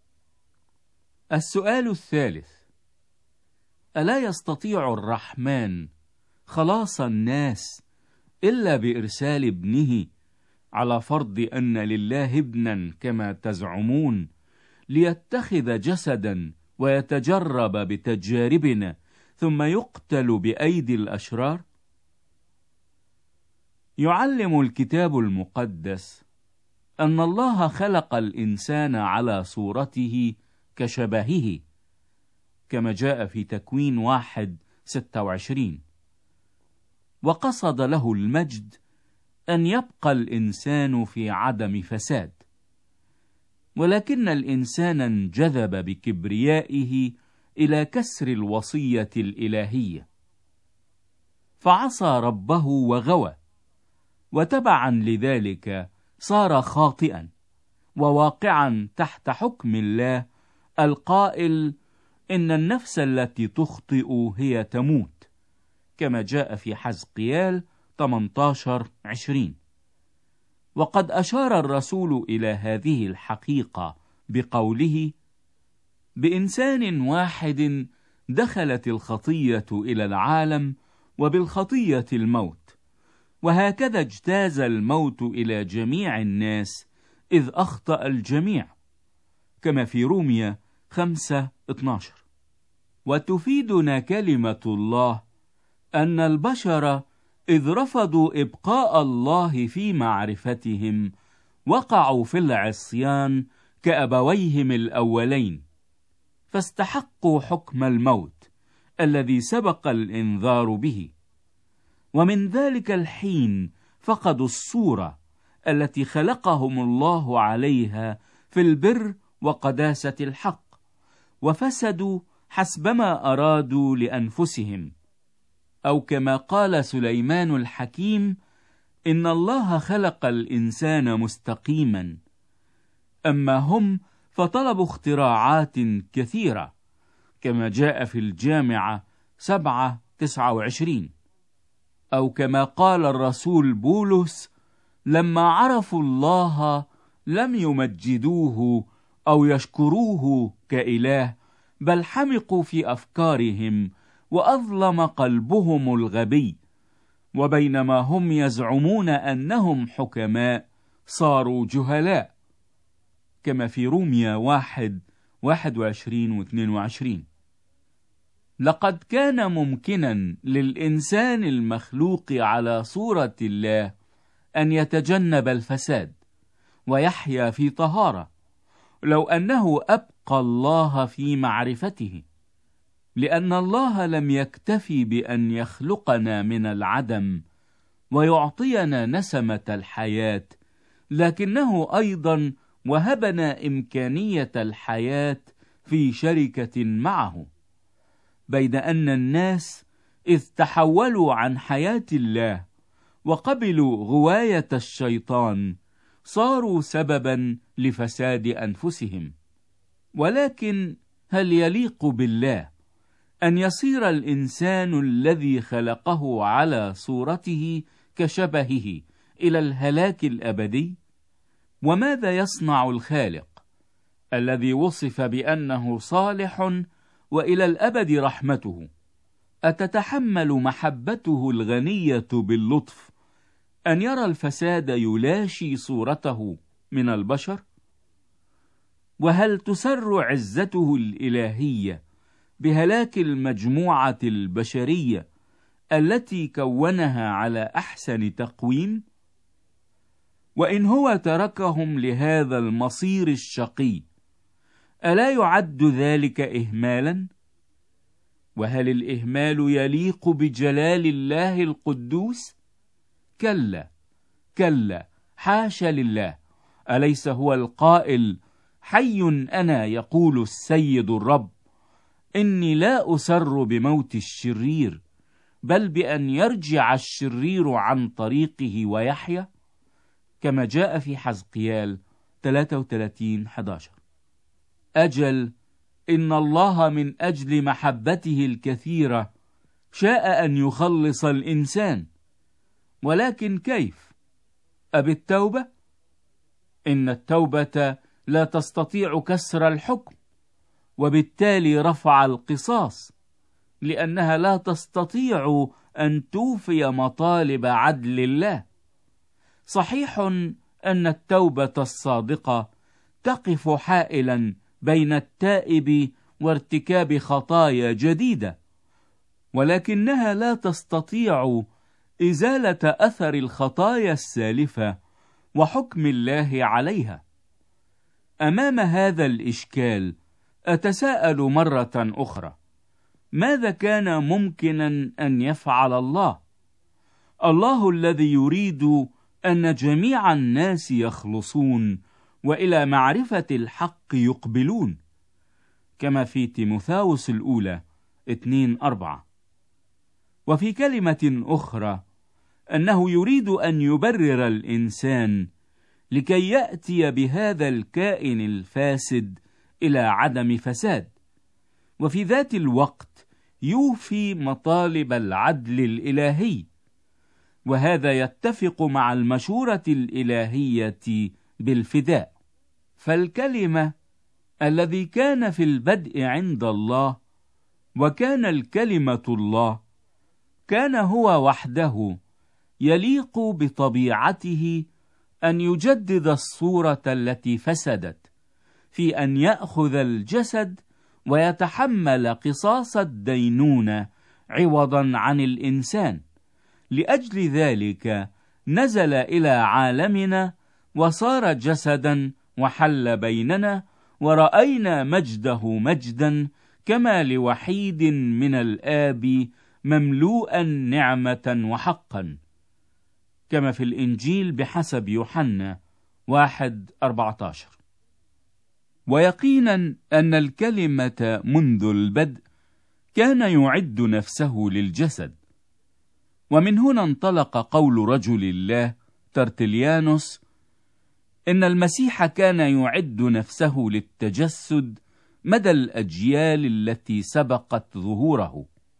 السؤال الثالث: ألا يستطيع الرحمن خلاص الناس إلا بإرسال ابنه، على فرض أن لله ابنا كما تزعمون، ليتخذ جسدا ويتجرب بتجاربنا ثم يقتل بأيدي الأشرار؟ يعلم الكتاب المقدس أن الله خلق الإنسان على صورته كشبهه، كما جاء في تكوين واحد ستة وعشرين، وقصد له المجد أن يبقى الإنسان في عدم فساد، ولكن الإنسان انجذب بكبريائه إلى كسر الوصية الإلهية، فعصى ربه وغوى، وتبعا لذلك صار خاطئا وواقعا تحت حكم الله القائل: إن النفس التي تخطئ هي تموت، كما جاء في حزقيال ثمانية عشر عشرين. وقد أشار الرسول إلى هذه الحقيقة بقوله: بإنسان واحد دخلت الخطية إلى العالم، وبالخطية الموت، وهكذا اجتاز الموت إلى جميع الناس إذ أخطأ الجميع، كما في رومية خمسة اثني عشر. وتفيدنا كلمة الله أن البشر إذ رفضوا إبقاء الله في معرفتهم وقعوا في العصيان كأبويهم الأولين، فاستحقوا حكم الموت الذي سبق الإنذار به، ومن ذلك الحين فقدوا الصورة التي خلقهم الله عليها في البر وقداسة الحق، وفسدوا حسبما أرادوا لأنفسهم، أو كما قال سليمان الحكيم: إن الله خلق الإنسان مستقيما، أما هم فطلبوا اختراعات كثيرة، كما جاء في الجامعة سبعة تسعة وعشرين. أو كما قال الرسول بولس: لما عرفوا الله لم يمجدوه أو يشكروه كإله، بل حمقوا في أفكارهم، وأظلم قلبهم الغبي، وبينما هم يزعمون أنهم حكماء صاروا جهلاء، كما في رومية واحد واحد وعشرين واثنين وعشرين. لقد كان ممكنا للإنسان المخلوق على صورة الله أن يتجنب الفساد ويحيا في طهارة، لو أنه أبقى الله في معرفته، لأن الله لم يكتفي بأن يخلقنا من العدم ويعطينا نسمة الحياة، لكنه أيضا وهبنا إمكانية الحياة في شركة معه، بين أن الناس إذ تحولوا عن حياة الله وقبلوا غواية الشيطان صاروا سببا لفساد أنفسهم. ولكن هل يليق بالله أن يصير الإنسان الذي خلقه على صورته كشبهه إلى الهلاك الأبدي؟ وماذا يصنع الخالق الذي وصف بأنه صالح وإلى الأبد رحمته؟ أتتحمل محبته الغنية باللطف أن يرى الفساد يلاشي صورته من البشر؟ وهل تسر عزته الإلهية بهلاك المجموعة البشرية التي كونها على أحسن تقويم؟ وإن هو تركهم لهذا المصير الشقي، ألا يعد ذلك إهمالا؟ وهل الإهمال يليق بجلال الله القدوس؟ كلا كلا، حاشا لله. أليس هو القائل: حي أنا يقول السيد الرب، إني لا أسر بموت الشرير، بل بأن يرجع الشرير عن طريقه ويحيا، كما جاء في حزقيال ثلاثة وثلاثين أحد عشر. أجل، إن الله من أجل محبته الكثيرة شاء أن يخلص الإنسان، ولكن كيف؟ أبالتوبة؟ إن التوبة لا تستطيع كسر الحكم، وبالتالي رفع القصاص، لأنها لا تستطيع أن توفي مطالب عدل الله. صحيح أن التوبة الصادقة تقف حائلا بين التائب وارتكاب خطايا جديدة، ولكنها لا تستطيع إزالة أثر الخطايا السالفة وحكم الله عليها. أمام هذا الإشكال أتساءل مرة أخرى: ماذا كان ممكنا أن يفعل الله؟ الله الذي يريد أن جميع الناس يخلصون وإلى معرفة الحق يقبلون، كما في تيموثاوس الأولى اثنين أربعة. وفي كلمة أخرى أنه يريد أن يبرر الإنسان لكي يأتي بهذا الكائن الفاسد إلى عدم فساد، وفي ذات الوقت يوفي مطالب العدل الإلهي، وهذا يتفق مع المشورة الإلهية بالفداء. فالكلمة الذي كان في البدء عند الله وكان الكلمة الله، كان هو وحده يليق بطبيعته أن يجدد الصورة التي فسدت، في أن يأخذ الجسد ويتحمل قصاص الدينونة عوضا عن الإنسان. لأجل ذلك نزل إلى عالمنا وصار جسدا وحل بيننا، ورأينا مجده مجدا كما لوحيد من الآب مملوءا نعمة وحقا، كما في الإنجيل بحسب يوحنا واحد أربعة عشر. ويقينا أن الكلمة منذ البدء كان يعد نفسه للجسد، ومن هنا انطلق قول رجل الله ترتليانوس إن المسيح كان يعد نفسه للتجسد مدى الأجيال التي سبقت ظهوره.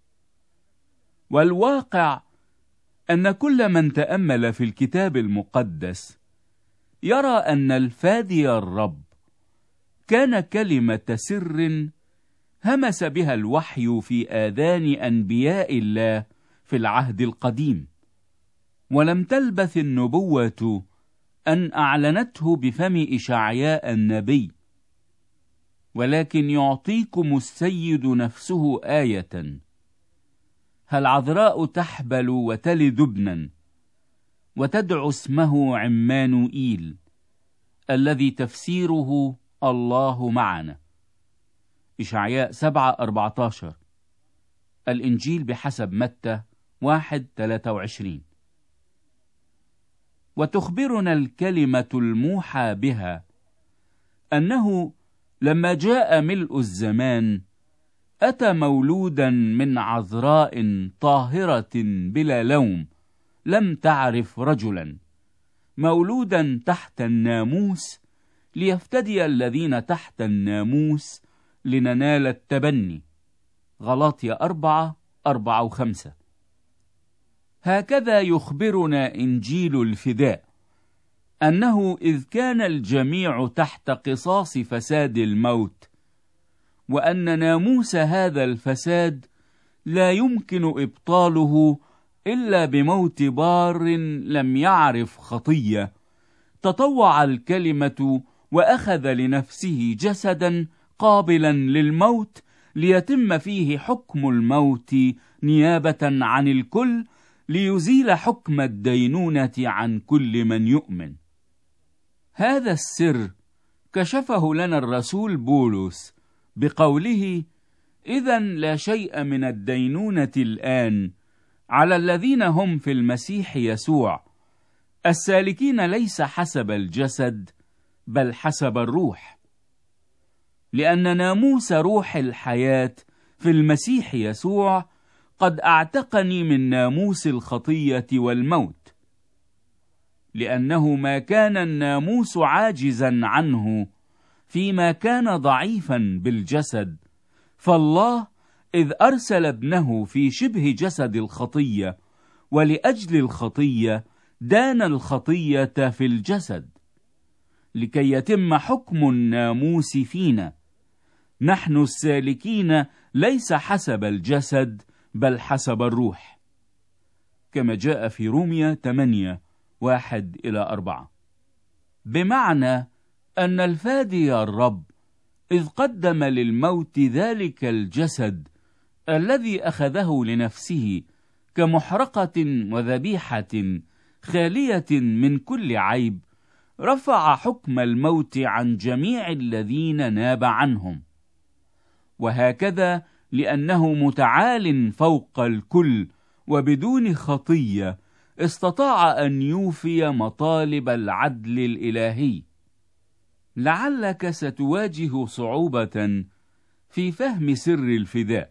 والواقع أن كل من تأمل في الكتاب المقدس يرى أن الفادي الرب كان كلمة سر همس بها الوحي في آذان أنبياء الله في العهد القديم، ولم تلبث النبوة أن أعلنته بفم إشعياء النبي: ولكن يعطيكم السيد نفسه آية، هل عذراء تحبل وتلد ابنا وتدعو اسمه عمانوئيل، الذي تفسيره الله معنا. إشعياء سبعة أربعة عشر. الإنجيل بحسب متى واحد ثلاثة وعشرين. وتخبرنا الكلمة الموحى بها أنه لما جاء ملء الزمان أتى مولودا من عذراء طاهرة بلا لوم لم تعرف رجلا، مولودا تحت الناموس ليفتدي الذين تحت الناموس لننال التبني. غلاطية أربعة أربعة وخمسة. هكذا يخبرنا إنجيل الفداء أنه إذ كان الجميع تحت قصاص فساد الموت، وأن ناموس هذا الفساد لا يمكن إبطاله إلا بموت بار لم يعرف خطية، تطوع الكلمة وأخذ لنفسه جسدا قابلا للموت ليتم فيه حكم الموت نيابة عن الكل، ليزيل حكم الدينونة عن كل من يؤمن. هذا السر كشفه لنا الرسول بولس بقوله: إذن لا شيء من الدينونة الآن على الذين هم في المسيح يسوع، السالكين ليس حسب الجسد بل حسب الروح، لأن ناموس روح الحياة في المسيح يسوع قد أعتقني من ناموس الخطية والموت، لأنه ما كان الناموس عاجزا عنه فيما كان ضعيفا بالجسد، فالله إذ أرسل ابنه في شبه جسد الخطية ولأجل الخطية دان الخطية في الجسد، لكي يتم حكم الناموس فينا نحن السالكين ليس حسب الجسد بل حسب الروح، كما جاء في رومية ثمانية واحد إلى أربعة. بمعنى أن الفادي الرب إذ قدم للموت ذلك الجسد الذي أخذه لنفسه كمحرقة وذبيحة خالية من كل عيب، رفع حكم الموت عن جميع الذين ناب عنهم. وهكذا لأنه متعال فوق الكل وبدون خطية استطاع أن يوفي مطالب العدل الإلهي. لعلك ستواجه صعوبة في فهم سر الفداء،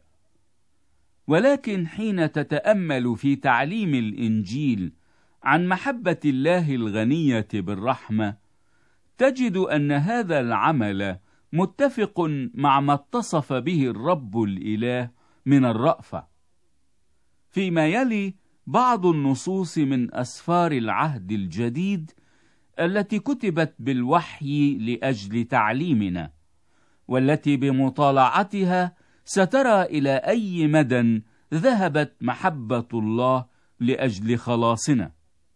ولكن حين تتأمل في تعليم الإنجيل عن محبة الله الغنية بالرحمة، تجد أن هذا العمل متفق مع ما اتصف به الرب الإله من الرأفة. فيما يلي بعض النصوص من أسفار العهد الجديد التي كتبت بالوحي لأجل تعليمنا، والتي بمطالعتها سترى إلى أي مدى ذهبت محبة الله لأجل خلاصنا.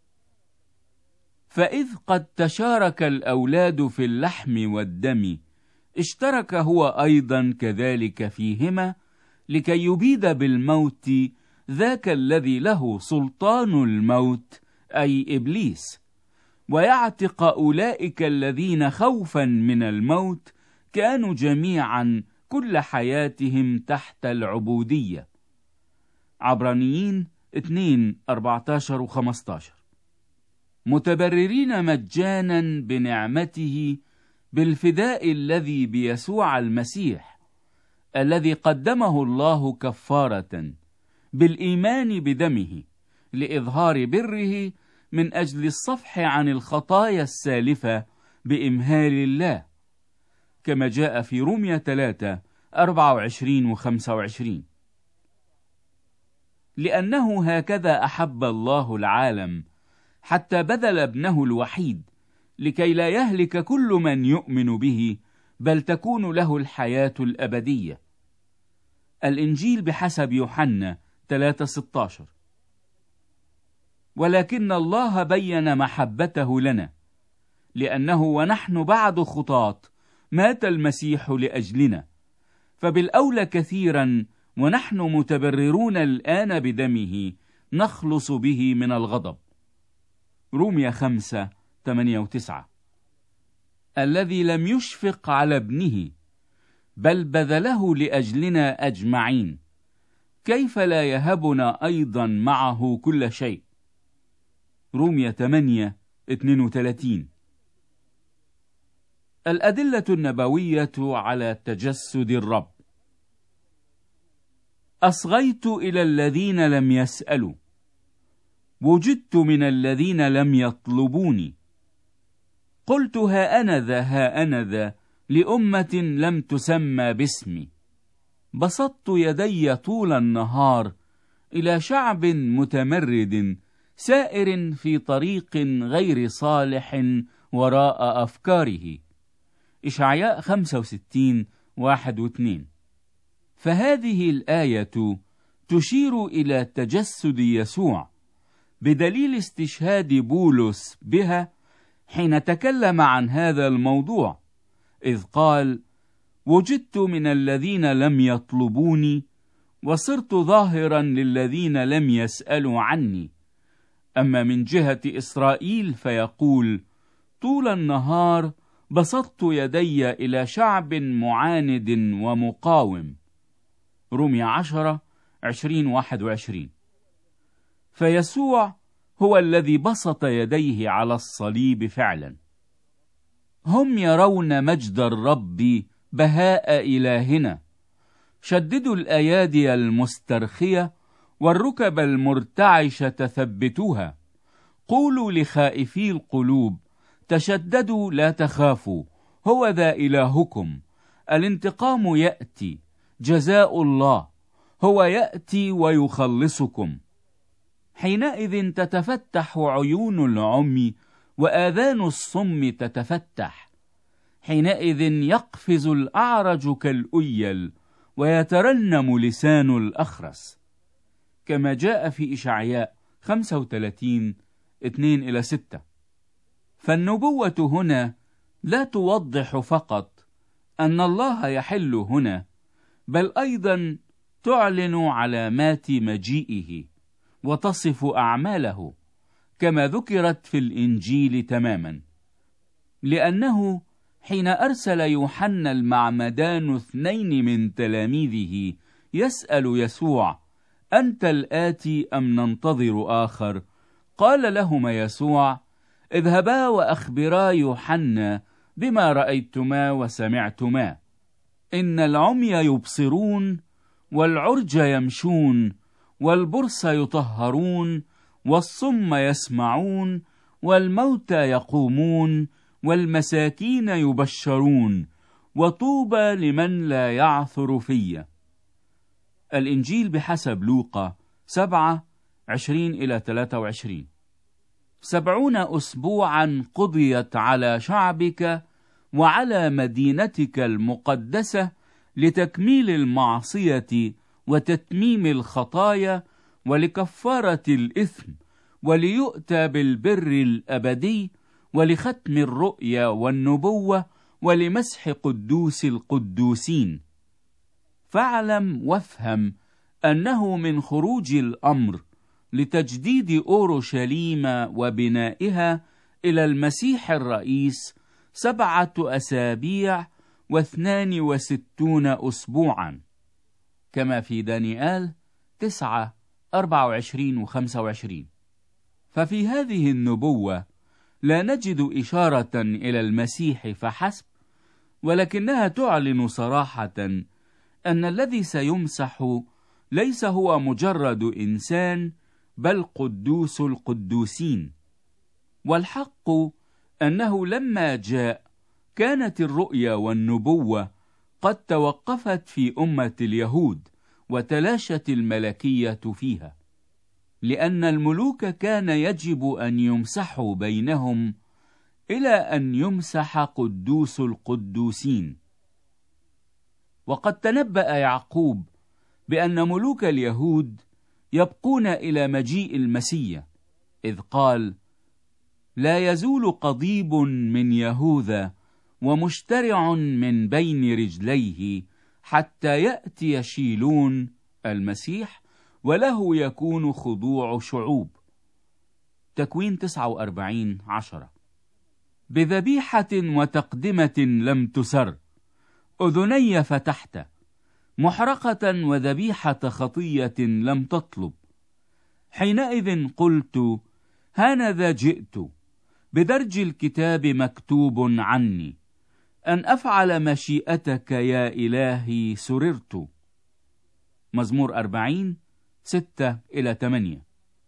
فإذ قد تشارك الأولاد في اللحم والدم، اشترك هو أيضا كذلك فيهما، لكي يبيد بالموت ذاك الذي له سلطان الموت أي إبليس، ويعتق أولئك الذين خوفا من الموت كانوا جميعا كل حياتهم تحت العبودية. عبرانيين اثنين أربعة عشر وخمسة عشر. متبررين مجانا بنعمته بالفداء الذي بيسوع المسيح، الذي قدمه الله كفارة بالإيمان بدمه لإظهار بره من أجل الصفح عن الخطايا السالفة بإمهال الله، كما جاء في رومية ثلاثة أربعة وعشرين وخمسة وعشرين. لأنه هكذا أحب الله العالم حتى بذل ابنه الوحيد، لكي لا يهلك كل من يؤمن به بل تكون له الحياة الأبدية. الإنجيل بحسب يوحنا ثلاثة ستة عشر. ولكن الله بين محبته لنا، لأنه ونحن بعد خطاة مات المسيح لأجلنا، فبالأولى كثيرا ونحن متبررون الآن بدمه نخلص به من الغضب. رومية خمسة ثمانية وتسعة. الذي لم يشفق على ابنه بل بذله لأجلنا أجمعين، كيف لا يهبنا أيضا معه كل شيء؟ رومية ثمانية اثنين وثلاثين. الأدلة النبوية على تجسد الرب. أصغيت إلى الذين لم يسألوا، وجدت من الذين لم يطلبوني. قلت ها أنا ذا ها أنا ذا لأمة لم تسمى باسمي. بسطت يدي طول النهار إلى شعب متمرد سائر في طريق غير صالح وراء أفكاره. إشعياء خمسة وستين واحد واثنين. فهذه الآية تشير إلى تجسد يسوع بدليل استشهاد بولس بها حين تكلم عن هذا الموضوع، إذ قال: وجدت من الذين لم يطلبوني، وصرت ظاهرا للذين لم يسألوا عني. أما من جهة إسرائيل فيقول: طول النهار بسطت يدي إلى شعب معاند ومقاوم. رومية عشرة عشرين واحد وعشرين. فيسوع هو الذي بسط يديه على الصليب فعلا. هم يرون مجد الرب بهاء إلهنا. شددوا الأيادي المسترخية والركب المرتعشة ثبتوها. قولوا لخائفي القلوب: تشددوا لا تخافوا، هو ذا إلهكم، الانتقام يأتي، جزاء الله، هو يأتي ويخلصكم. حينئذ تتفتح عيون العمي وآذان الصم تتفتح. حينئذ يقفز الأعرج كالأيل ويترنم لسان الأخرس، كما جاء في إشعياء خمسة وثلاثين اثنين إلى ستة. فالنبوة هنا لا توضح فقط أن الله يحل هنا، بل أيضا تعلن علامات مجيئه وتصف أعماله كما ذكرت في الإنجيل تماما. لأنه حين أرسل يوحنا المعمدان اثنين من تلاميذه يسأل يسوع: أنت الآتي أم ننتظر آخر؟ قال لهما يسوع: اذهبا وأخبرا يوحنا بما رأيتما وسمعتما، إن العمي يبصرون، والعرج يمشون، والبرص يطهرون، والصم يسمعون، والموتى يقومون، والمساكين يبشرون، وطوبى لمن لا يعثر فيه. الإنجيل بحسب لوقا سبعة عشرين إلى ثلاثة وعشرين. سبعون أسبوعا قضيت على شعبك وعلى مدينتك المقدسة لتكميل المعصية وتتميم الخطايا ولكفارة الإثم، وليؤتى بالبر الأبدي، ولختم الرؤيا والنبوة، ولمسح قدوس القدوسين. فاعلم وافهم أنه من خروج الأمر لتجديد أورشليم وبنائها إلى المسيح الرئيس سبعة أسابيع واثنان وستون أسبوعا، كما في دانيال تسعة أربعة وعشرين وخمسة وعشرين. ففي هذه النبوة لا نجد إشارة إلى المسيح فحسب، ولكنها تعلن صراحة أن الذي سيمسح ليس هو مجرد إنسان، بل قدوس القدوسين. والحق أنه لما جاء كانت الرؤيا والنبوة قد توقفت في أمة اليهود وتلاشت الملكية فيها، لأن الملوك كان يجب أن يمسحوا بينهم إلى أن يمسح قدوس القدوسين. وقد تنبأ يعقوب بأن ملوك اليهود يبقون إلى مجيء المسيح، إذ قال: لا يزول قضيب من يهوذا ومشترع من بين رجليه حتى يأتي شيلون المسيح، وله يكون خضوع شعوب. تكوين تسعة وأربعين عشرة. بذبيحة وتقدمة لم تسر، أذني فتحت، محرقة وذبيحة خطية لم تطلب. حينئذ قلت: هانذا جئت، بدرج الكتاب مكتوب عني، أن أفعل مشيئتك يا إلهي سررت. مزمور أربعين ستة إلى ثمانية.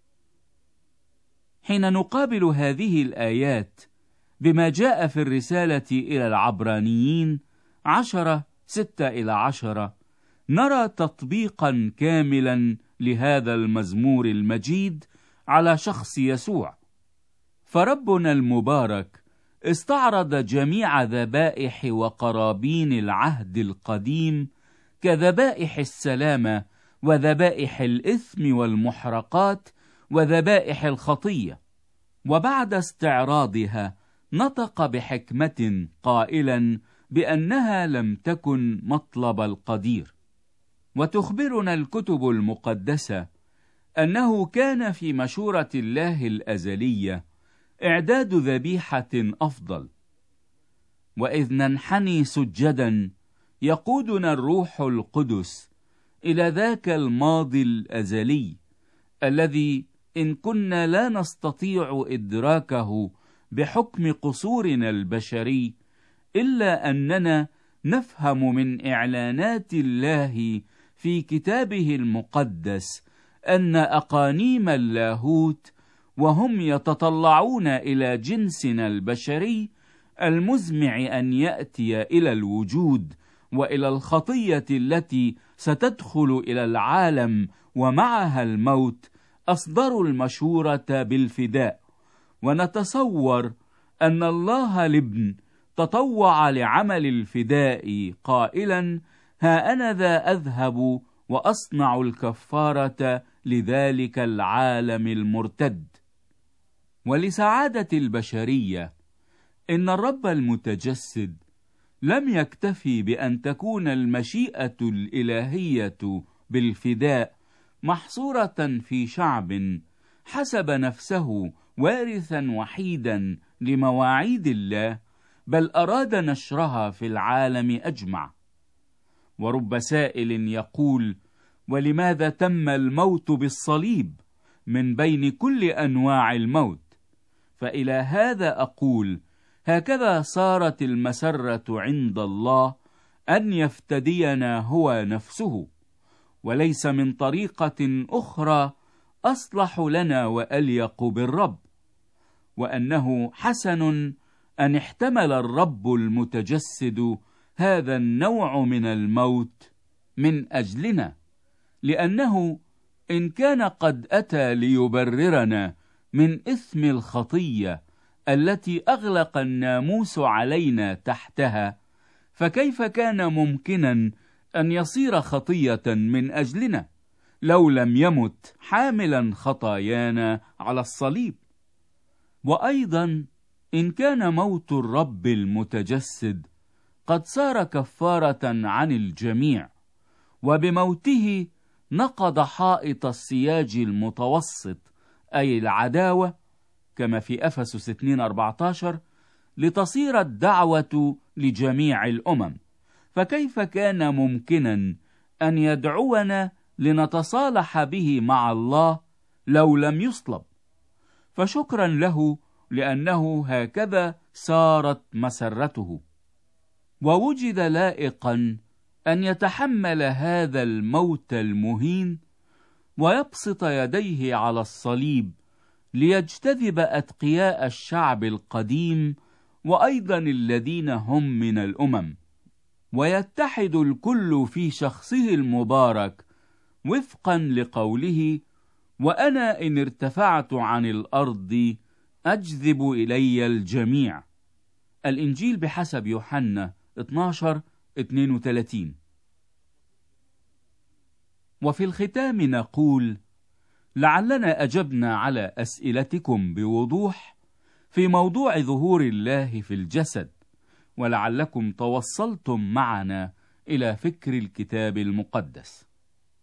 حين نقابل هذه الآيات بما جاء في الرسالة إلى العبرانيين عشرة ستة إلى عشرة، نرى تطبيقا كاملا لهذا المزمور المجيد على شخص يسوع. فربنا المبارك استعرض جميع ذبائح وقرابين العهد القديم كذبائح السلامة وذبائح الإثم والمحرقات وذبائح الخطية، وبعد استعراضها نطق بحكمة قائلا بأنها لم تكن مطلب القدير. وتخبرنا الكتب المقدسة أنه كان في مشورة الله الأزلية إعداد ذبيحة أفضل. وإذ ننحني سجدا يقودنا الروح القدس إلى ذاك الماضي الأزلي الذي إن كنا لا نستطيع إدراكه بحكم قصورنا البشري، إلا أننا نفهم من إعلانات الله في كتابه المقدس أن أقانيم اللاهوت وهم يتطلعون إلى جنسنا البشري المزمع أن يأتي إلى الوجود وإلى الخطية التي ستدخل إلى العالم ومعها الموت، أصدروا المشورة بالفداء. ونتصور أن الله الابن تطوع لعمل الفداء قائلا: ها أنا ذا أذهب وأصنع الكفارة لذلك العالم المرتد. ولسعادة البشرية إن الرب المتجسد لم يكتفي بأن تكون المشيئة الإلهية بالفداء محصورة في شعب حسب نفسه وارثا وحيدا لمواعيد الله، بل أراد نشرها في العالم أجمع. ورب سائل يقول: ولماذا تم الموت بالصليب من بين كل أنواع الموت؟ فإلى هذا أقول: هكذا صارت المسرة عند الله أن يفتدينا هو نفسه، وليس من طريقة أخرى أصلح لنا وأليق بالرب، وأنه حسن أن احتمل الرب المتجسد هذا النوع من الموت من أجلنا، لأنه إن كان قد أتى ليبررنا من إثم الخطية التي أغلق الناموس علينا تحتها، فكيف كان ممكنا أن يصير خطية من أجلنا لو لم يمت حاملا خطايانا على الصليب؟ وأيضا إن كان موت الرب المتجسد قد صار كفارة عن الجميع، وبموته نقض حائط السياج المتوسط أي العداوة كما في أفسس اثنين أربعة عشر، لتصير الدعوة لجميع الأمم، فكيف كان ممكنا أن يدعونا لنتصالح به مع الله لو لم يصلب؟ فشكرا له لأنه هكذا صارت مسرته. ووجد لائقا أن يتحمل هذا الموت المهين ويبسط يديه على الصليب ليجتذب أتقياء الشعب القديم وأيضا الذين هم من الأمم، ويتحد الكل في شخصه المبارك وفقا لقوله: وأنا إن ارتفعت عن الأرض أجذب إلي الجميع. الإنجيل بحسب يوحنا اثني عشر اثنين وثلاثين. وفي الختام نقول: لعلنا أجبنا على أسئلتكم بوضوح في موضوع ظهور الله في الجسد، ولعلكم توصلتم معنا إلى فكر الكتاب المقدس.